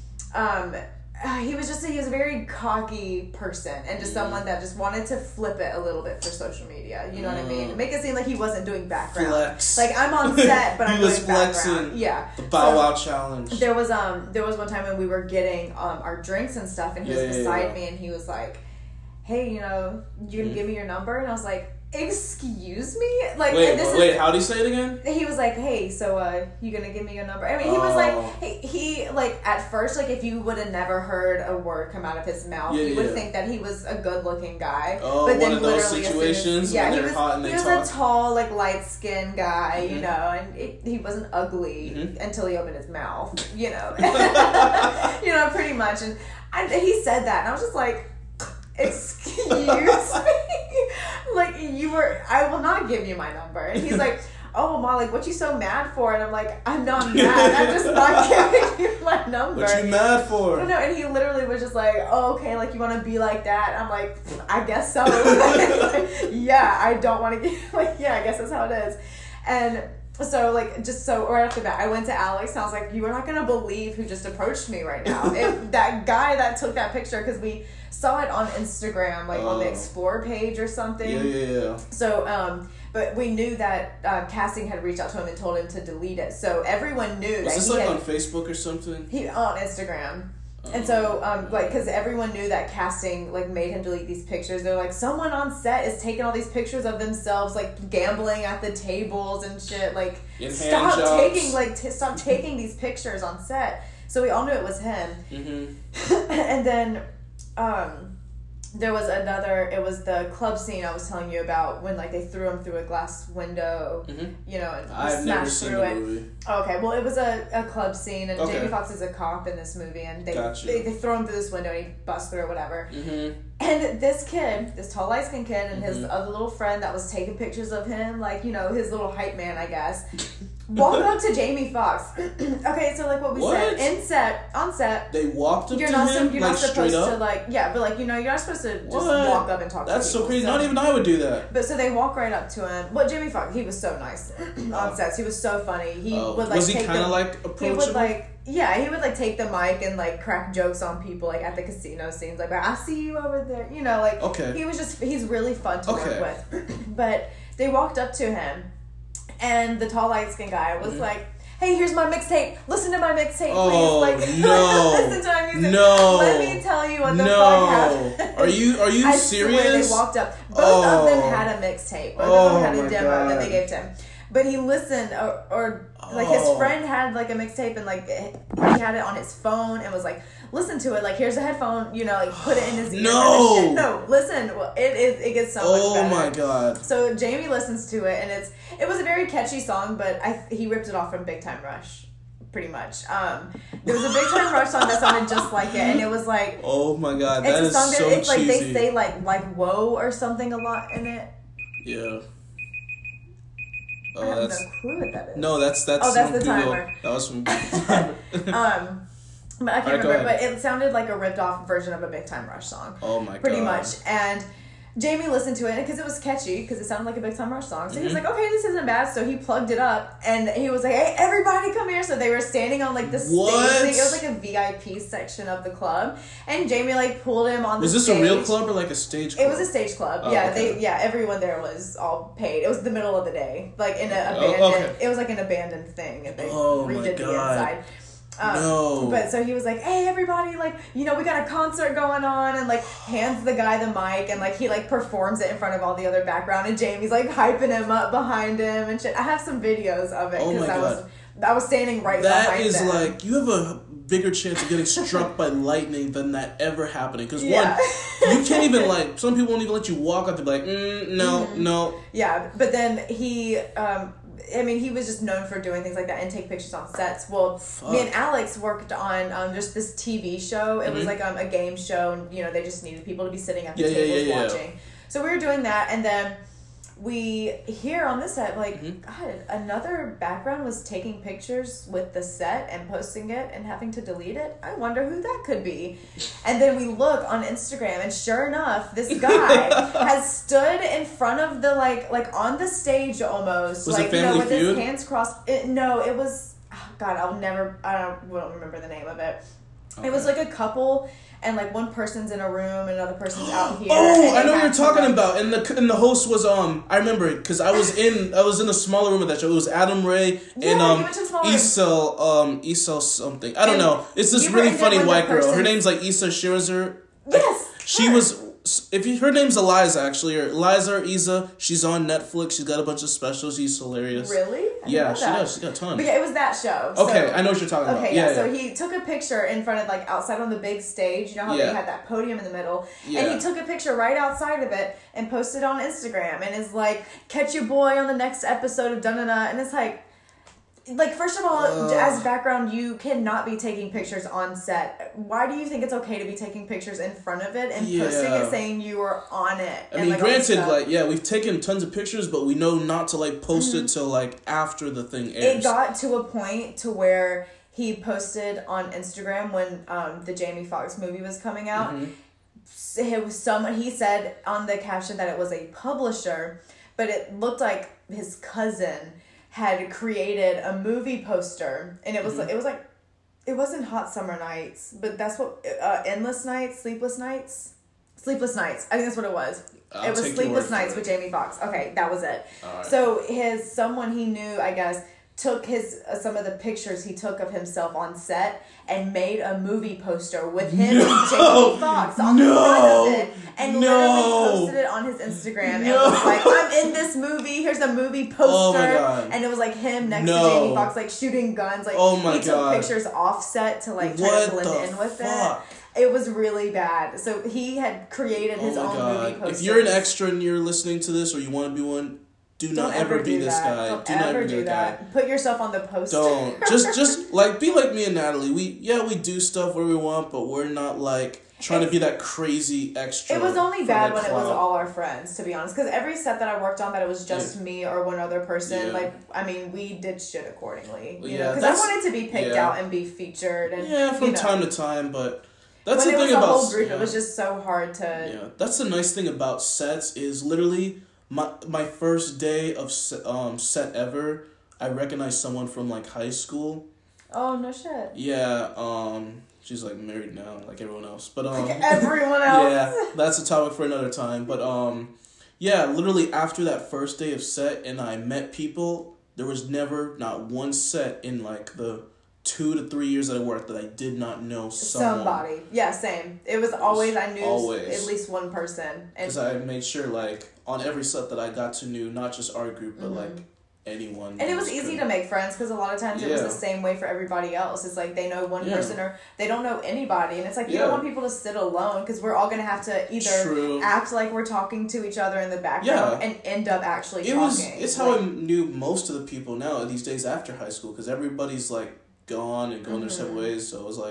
he was a very cocky person, and just someone that just wanted to flip it a little bit for social media. You know what I mean? Make it seem like he wasn't doing background. Flex. Like I'm on set, but I'm doing flexing. Background. Yeah. The Bow Wow challenge. There was one time when we were getting our drinks and stuff, and he was beside me, and he was like, "Hey, you gonna give me your number?" And I was like, excuse me? Like, wait, how do you say it again? He was like, hey, so, you gonna give me your number? I mean, he was like, he like, at first, like, if you would have never heard a word come out of his mouth, you would think that he was a good-looking guy. Oh, but then one of those situations when they're hot and they talk. He was a tall, like, light-skinned guy, you know, and he wasn't ugly until he opened his mouth, you know. You know, pretty much. And he said that, and I was just like, excuse me? Like, I will not give you my number. And he's like, oh, Ma, like, what you so mad for? And I'm like, I'm not mad. I'm just not giving you my number. What you mad for? No, and he literally was just like, oh, okay, like, you want to be like that? And I'm like, I guess so. Yeah, I don't want to get, like, yeah, I guess that's how it is. And so, like, just so right off the bat, I went to Alex and I was like, you are not going to believe who just approached me right now. That guy that took that picture, because we saw it on Instagram, like on the Explore page or something. Yeah. So, but we knew that casting had reached out to him and told him to delete it. So everyone knew that Was this like on Facebook or something? On Instagram. And so, like, because everyone knew that casting, like, made him delete these pictures. They're like, someone on set is taking all these pictures of themselves, like, gambling at the tables and shit. Like, stop taking these pictures on set. So we all knew it was him. Mm-hmm. And then, there was it was the club scene I was telling you about when, like, they threw him through a glass window, you know, and I've never seen the movie. Okay, well, it was a club scene, and Jamie Foxx is a cop in this movie, and they throw him through this window, and he busts through or whatever. Mm-hmm. And this tall, light-skinned kid, and his other little friend that was taking pictures of him, like, you know, his little hype man, I guess, walked up to Jamie Foxx. Okay, so, like, what we said, on set, they walked up to him, you're not supposed to, like, yeah, but, like, you know, you're not supposed to just walk up and talk to him. That's so crazy. Not even I would do that. But so they walk right up to him. Well, Jamie Foxx, he was so nice on sets. He was so funny. He would, like, was he kind of, like, approachable? He would, like, yeah, he would, like, take the mic and, like, crack jokes on people, like, at the casino scenes. Like, I see you over there. You know, like, he's really fun to work with. But they walked up to him, and the tall, light-skinned guy was like, hey, here's my mixtape. Listen to my mixtape, please. Like, listen to my music. No. Let me tell you what the fuck happened. Are you I serious? Swear they walked up. Both of them had a mixtape. Both of them had a demo that they gave to him. But he listened, or like, his friend had, like, a mixtape, and, like, he had it on his phone and was like, listen to it. Like, here's a headphone, you know, like, put it in his ear. No, listen. It gets so much better. Oh my God. So Jamie listens to it, and it was a very catchy song, but he ripped it off from Big Time Rush. Pretty much. There was a Big Time Rush song that sounded just like it, and it was like, oh my God, that is so cheesy. It's like they say like whoa or something a lot in it. Yeah. I have no clue what that is. No, that's the timer. That was from timer. But I can't remember. But it sounded like a ripped off version of a Big Time Rush song. Oh my God. Pretty much. And Jamie listened to it because it was catchy, because it sounded like a Big Time Rush song. So he was like, okay, this isn't bad. So he plugged it up, and he was like, hey, everybody come here. So they were standing on, like, the stage. It was like a VIP section of the club. And Jamie, like, pulled him on the stage. Was this a real club or like a stage club? It was a stage club. Oh, yeah, okay. Everyone there was all paid. It was the middle of the day. Like, in an abandoned, it was like an abandoned thing. And they redid the inside. No. But so he was like, hey, everybody, like, you know, we got a concert going on, and, like, hands the guy the mic, and, like, he, like, performs it in front of all the other background, and Jamie's, like, hyping him up behind him and shit. I have some videos of it, because I was standing right behind him. That is, like, you have a bigger chance of getting struck by lightning than that ever happening, because one, you can't even, like, some people won't even let you walk up to be like, no. Yeah, but then he he was just known for doing things like that and take pictures on sets. Well, me and Alex worked on just this TV show. It was like a game show, and, you know, they just needed people to be sitting at the tables watching. So we were doing that, and then we hear on this set, like, God, another background was taking pictures with the set and posting it and having to delete it. I wonder who that could be. And then we look on Instagram, and sure enough, this guy has stood in front of the, like on the stage almost. Was like, it Family with Feud? his hands crossed. No, it was, God, I don't remember the name of it. Okay. It was like a couple, and, like, one person's in a room and another person's out here. Oh, I know what you're talking about. And the host was I remember it because I was in a smaller room of that show. It was Adam Ray and Issa something. I don't know. It's this really funny white girl. Her name's like Issa Shirazer. Yes. She was her name's Eliza, actually, or Eliza or Isa. She's on Netflix. She's got a bunch of specials. She's hilarious. Really? Yeah, she does. She's got a ton. But yeah, it was that show. Okay, I know what you're talking about. Okay, yeah. So he took a picture in front of, like, outside on the big stage. You know how they had that podium in the middle? Yeah. And he took a picture right outside of it and posted on Instagram. And is like, catch your boy on the next episode of da-na-na. And it's like, first of all, as background, you cannot be taking pictures on set. Why do you think it's okay to be taking pictures in front of it and posting it saying you were on it? I mean, granted, we've taken tons of pictures, but we know not to, post it till, after the thing airs. It got to a point to where he posted on Instagram when the Jamie Foxx movie was coming out. Mm-hmm. It was he said on the caption that it was a publisher, but it looked like his cousin had created a movie poster, and it was it wasn't Hot Summer Nights, but that's what Endless Nights, Sleepless Nights. I think that's what it was. It was Sleepless Nights with Jamie Foxx. Okay, that was it. Right. So someone he knew, I guess, took some of the pictures he took of himself on set and made a movie poster with him and Jamie Foxx on the front of it, and literally posted it on his Instagram and was like, I'm in this movie, here's a movie poster, and it was like him next to Jamie Foxx shooting guns, he took pictures offset to try to blend in with it. It was really bad. So he had created his own movie poster. If you're an extra and you're listening to this, or you want to be one, do not ever be this guy. Don't ever do that. Put yourself on the poster. Don't. Just be like me and Natalie. We do stuff where we want, but we're not trying to be that crazy extra. It was only bad when it was all our friends, to be honest. Because every set that I worked on that it was just me or one other person, we did shit accordingly. You know, because I wanted to be picked out and be featured. And, from time to time, but that's when the thing about. When it was a whole group, it was just so hard to. Yeah, that's the nice thing about sets is literally. My first day of set ever, I recognized someone from high school. Oh, no shit. Yeah, she's married now, like everyone else. But everyone else. Yeah, that's a topic for another time. But yeah, literally after that first day of set and I met people, there was never not one set in the 2 to 3 years that I worked that I did not know somebody. Yeah, same. It was always I knew at least one person. Because I made sure on every set that I got to know not just our group but anyone. And it was easy to make friends because a lot of times it was the same way for everybody else. It's they know one person or they don't know anybody, and it's you don't want people to sit alone because we're all gonna have to either act like we're talking to each other in the background and end up actually talking. It's how I knew most of the people now these days after high school because everybody's gone and going their separate ways, so it was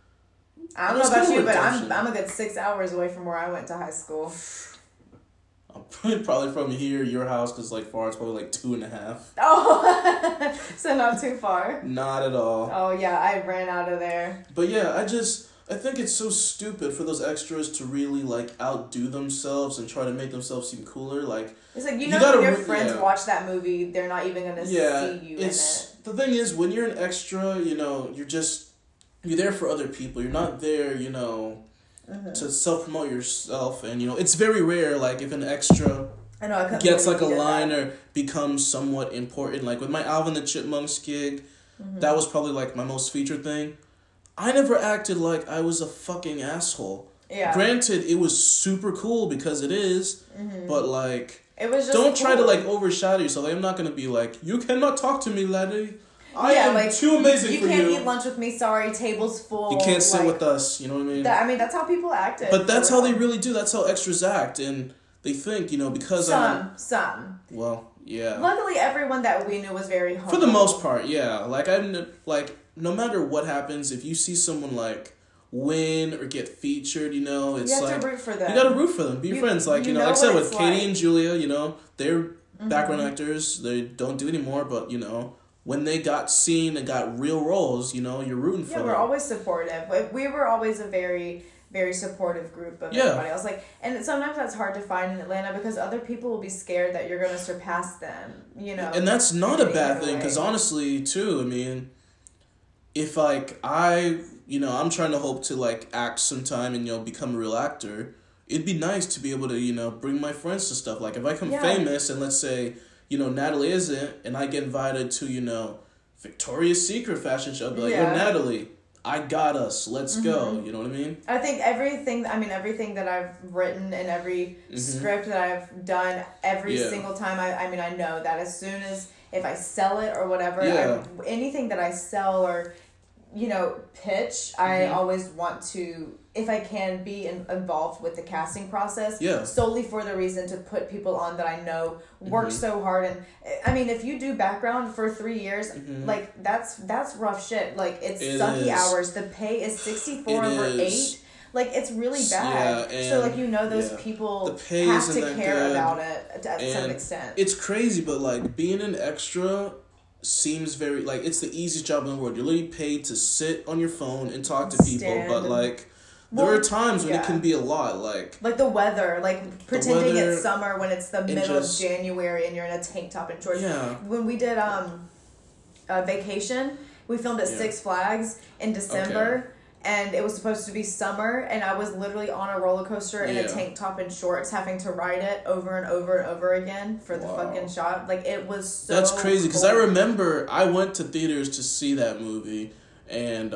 I don't know about you, but I'm a good 6 hours away from where I went to high school. I'm probably from here, your house, because far it's probably 2.5. Oh, so not too far. Not at all. Oh yeah, I ran out of there. But yeah, I think it's so stupid for those extras to really outdo themselves and try to make themselves seem cooler. It's when your friends watch that movie, they're not even gonna see you in it. The thing is, when you're an extra, you're there for other people. You're not there, to self-promote yourself. And, it's very rare, if an extra gets, a line or becomes somewhat important. With my Alvin the Chipmunks gig, that was probably, my most featured thing. I never acted like I was a fucking asshole. Yeah. Granted, it was super cool because it is, but, it was just don't try to overshadow yourself. I'm not gonna be you cannot talk to me, laddie. I am too amazing for you. You can't eat lunch with me. Sorry, table's full. You can't sit with us. You know what I mean? That's how people acted. But that's how they really do. That's how extras act, and they think because some. Well, yeah. Luckily, everyone that we knew was very humble. For the most part, yeah. No matter what happens, if you see someone win or get featured, it's you have to root for them. You gotta root for them. Be friends. Like I said with Katie and Julia, they're background actors. They don't do anymore, but when they got seen and got real roles, you're rooting for them. Yeah, we're always supportive. But we were always a very, very supportive group of everybody else. And sometimes that's hard to find in Atlanta because other people will be scared that you're going to surpass them, And that's not a bad thing because honestly, too, I mean, if I'm trying to hope to act sometime and become a real actor, it'd be nice to be able to bring my friends to stuff. If I become famous and let's say Natalie isn't, and I get invited to Victoria's Secret fashion show, I'll be yo, Natalie, I got us. Let's go. You know what I mean? I think everything that I've written and every script that I've done, every single time, I know that as soon as, if I sell it or whatever, anything that I sell or, pitch, I always want to, if I can, be involved with the casting process. Solely for the reason to put people on that I know work so hard. And I mean, if you do background for 3 years, like that's rough shit. Like it's sucky hours. The pay is 64 over 8. Like it's really bad. So like those people have to care about it to some extent. It's crazy, but like being an extra seems very like it's the easiest job in the world. You're literally paid to sit on your phone and talk to people, but like there are times when it can be a lot, like the weather, like pretending it's summer when it's the middle of January and you're in a tank top and shorts. When we did Vacation, we filmed at Six Flags in December. And it was supposed to be summer, and I was literally on a roller coaster in a tank top and shorts, having to ride it over and over and over again for the fucking shot. Like, it was so That's crazy, because I remember I went to theaters to see that movie, and,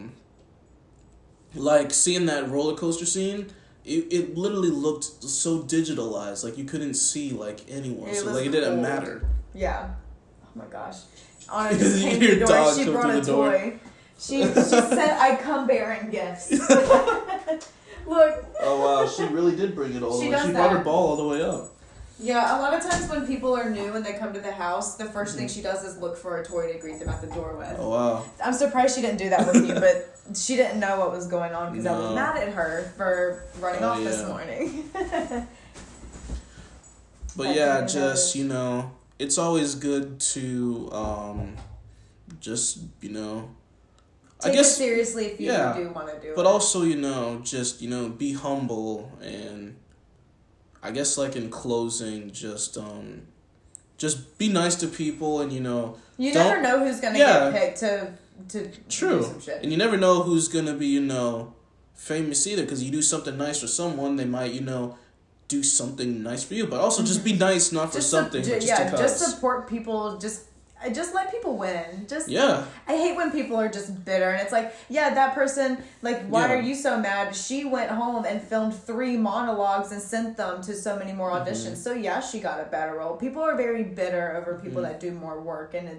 like, seeing that roller coaster scene, it literally looked so digitalized. Like, you couldn't see, like, anyone. So, like, it didn't matter. Yeah. Oh, my gosh. Anna just came to the door. She brought a toy. She said, I come bearing gifts. Look. Oh, wow. She really did bring it all the way. She brought her ball all the way up. Yeah, a lot of times when people are new and they come to the house, the first thing she does is look for a toy to greet them at the door with. Oh, wow. I'm surprised she didn't do that with you, but she didn't know what was going on because I was mad at her for running off this morning. But yeah, just, it's always good to just, Take it seriously if you do want to do it. But also, just, be humble, and I guess, like, in closing, just be nice to people, and, You never know who's going to get picked to do some shit. And you never know who's going to be, famous either, because you do something nice for someone, they might, do something nice for you, but also just be nice, not for something, but just because. Just support people, just let people win. I hate when people are just bitter and it's like, that person, like, why are you so mad? She went home and filmed 3 monologues and sent them to so many more auditions. So she got a better role. People are very bitter over people that do more work, and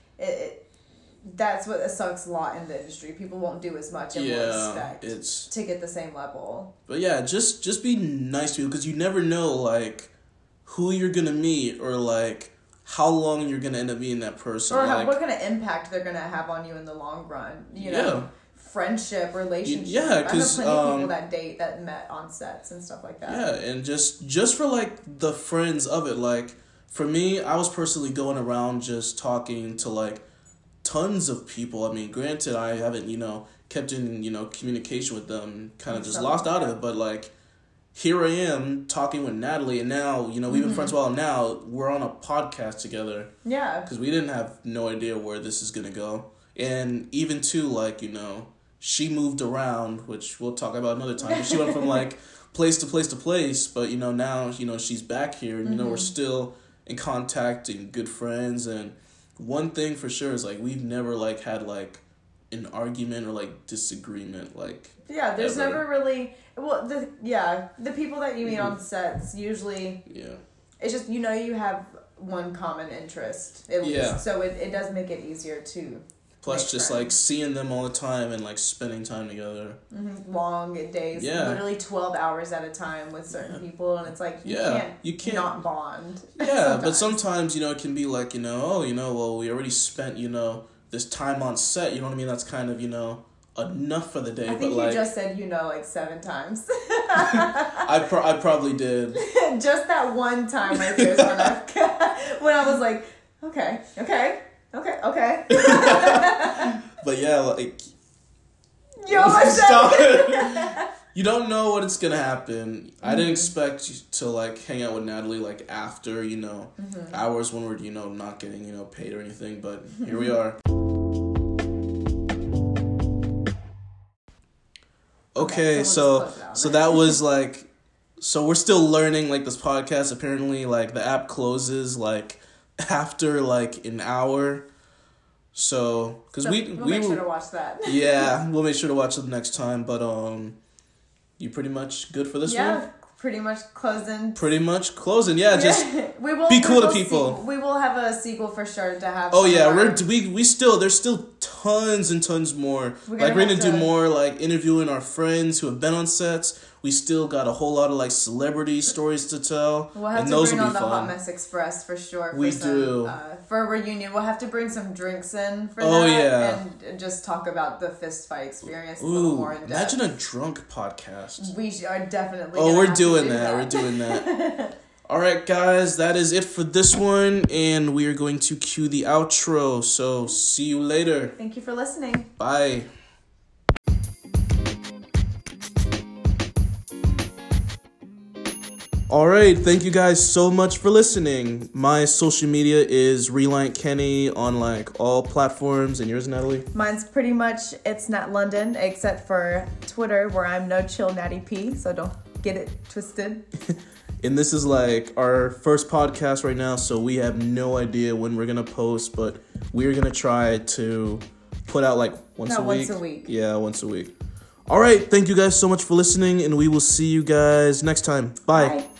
that's what sucks a lot in the industry. People won't do as much and will expect to get the same level. But just be nice to people, because you never know, like, who you're gonna meet, or like how long you're going to end up being that person. Or what kind of impact they're going to have on you in the long run. Friendship, relationship. Because I know plenty of people that date that met on sets and stuff like that. Yeah, and just for, like, the friends of it. Like, for me, I was personally going around just talking to, like, tons of people. I mean, granted, I haven't, kept in, communication with them. Kind of just lost out of it. But, like, here I am talking with Natalie, and now, we've been friends for a while. Now we're on a podcast together. Yeah. Because we didn't have no idea where this is going to go. And even too, like, she moved around, which we'll talk about another time. She went from, like, place to place to place. But, now, she's back here. And, we're still in contact and good friends. And one thing for sure is, like, we've never, like, had, like, an argument or, like, disagreement, like... Yeah, there's never really... Well, the people that you meet on sets, usually... Yeah. It's just, you have one common interest, at least. So it does make it easier to... Plus, just, like, seeing them all the time and, like, spending time together. Mm-hmm. Long days. Yeah. Literally 12 hours at a time with certain people, and it's like, you can't not bond. Yeah, but sometimes, it can be like, well, we already spent, this time on set, you know what I mean? That's kind of, enough for the day. I think you just said, like 7 times. I probably did. Just that one time right there when I was like, okay. But yeah, like... You almost said You don't know what it's gonna happen. I didn't expect to, like, hang out with Natalie, like, after, hours when we're, not getting, paid or anything, but here we are. Okay, so that was, like, so we're still learning, like, this podcast. Apparently, like, the app closes, like, after, like, an hour. So, because we'll make sure to watch that. Yeah, we'll make sure to watch it next time. But you pretty much good for this one? Yeah, pretty much closing. Yeah, just we will be cool to people. We will have a sequel for sure to have. Oh yeah, there's still tons and tons more. We're gonna do more like interviewing our friends who have been on sets. We still got a whole lot of like celebrity stories to tell. We'll have to bring on the Hot Mess Express for sure. For a reunion. We'll have to bring some drinks in for that and just talk about the fist fight experience a little more in depth. Imagine a drunk podcast. We are definitely. We're doing that. We're doing that. All right, guys, that is it for this one, and we are going to cue the outro. So see you later. Thank you for listening. Bye. Alright, thank you guys so much for listening. My social media is Reliant Kenny on like all platforms, and yours, Natalie? Mine's pretty much It's Nat London, except for Twitter where I'm No Chill Natty P, so don't get it twisted. And this is like our first podcast right now, so we have no idea when we're gonna post, but we're gonna try to put out like once a week. Yeah, once a week. Alright, thank you guys so much for listening, and we will see you guys next time. Bye.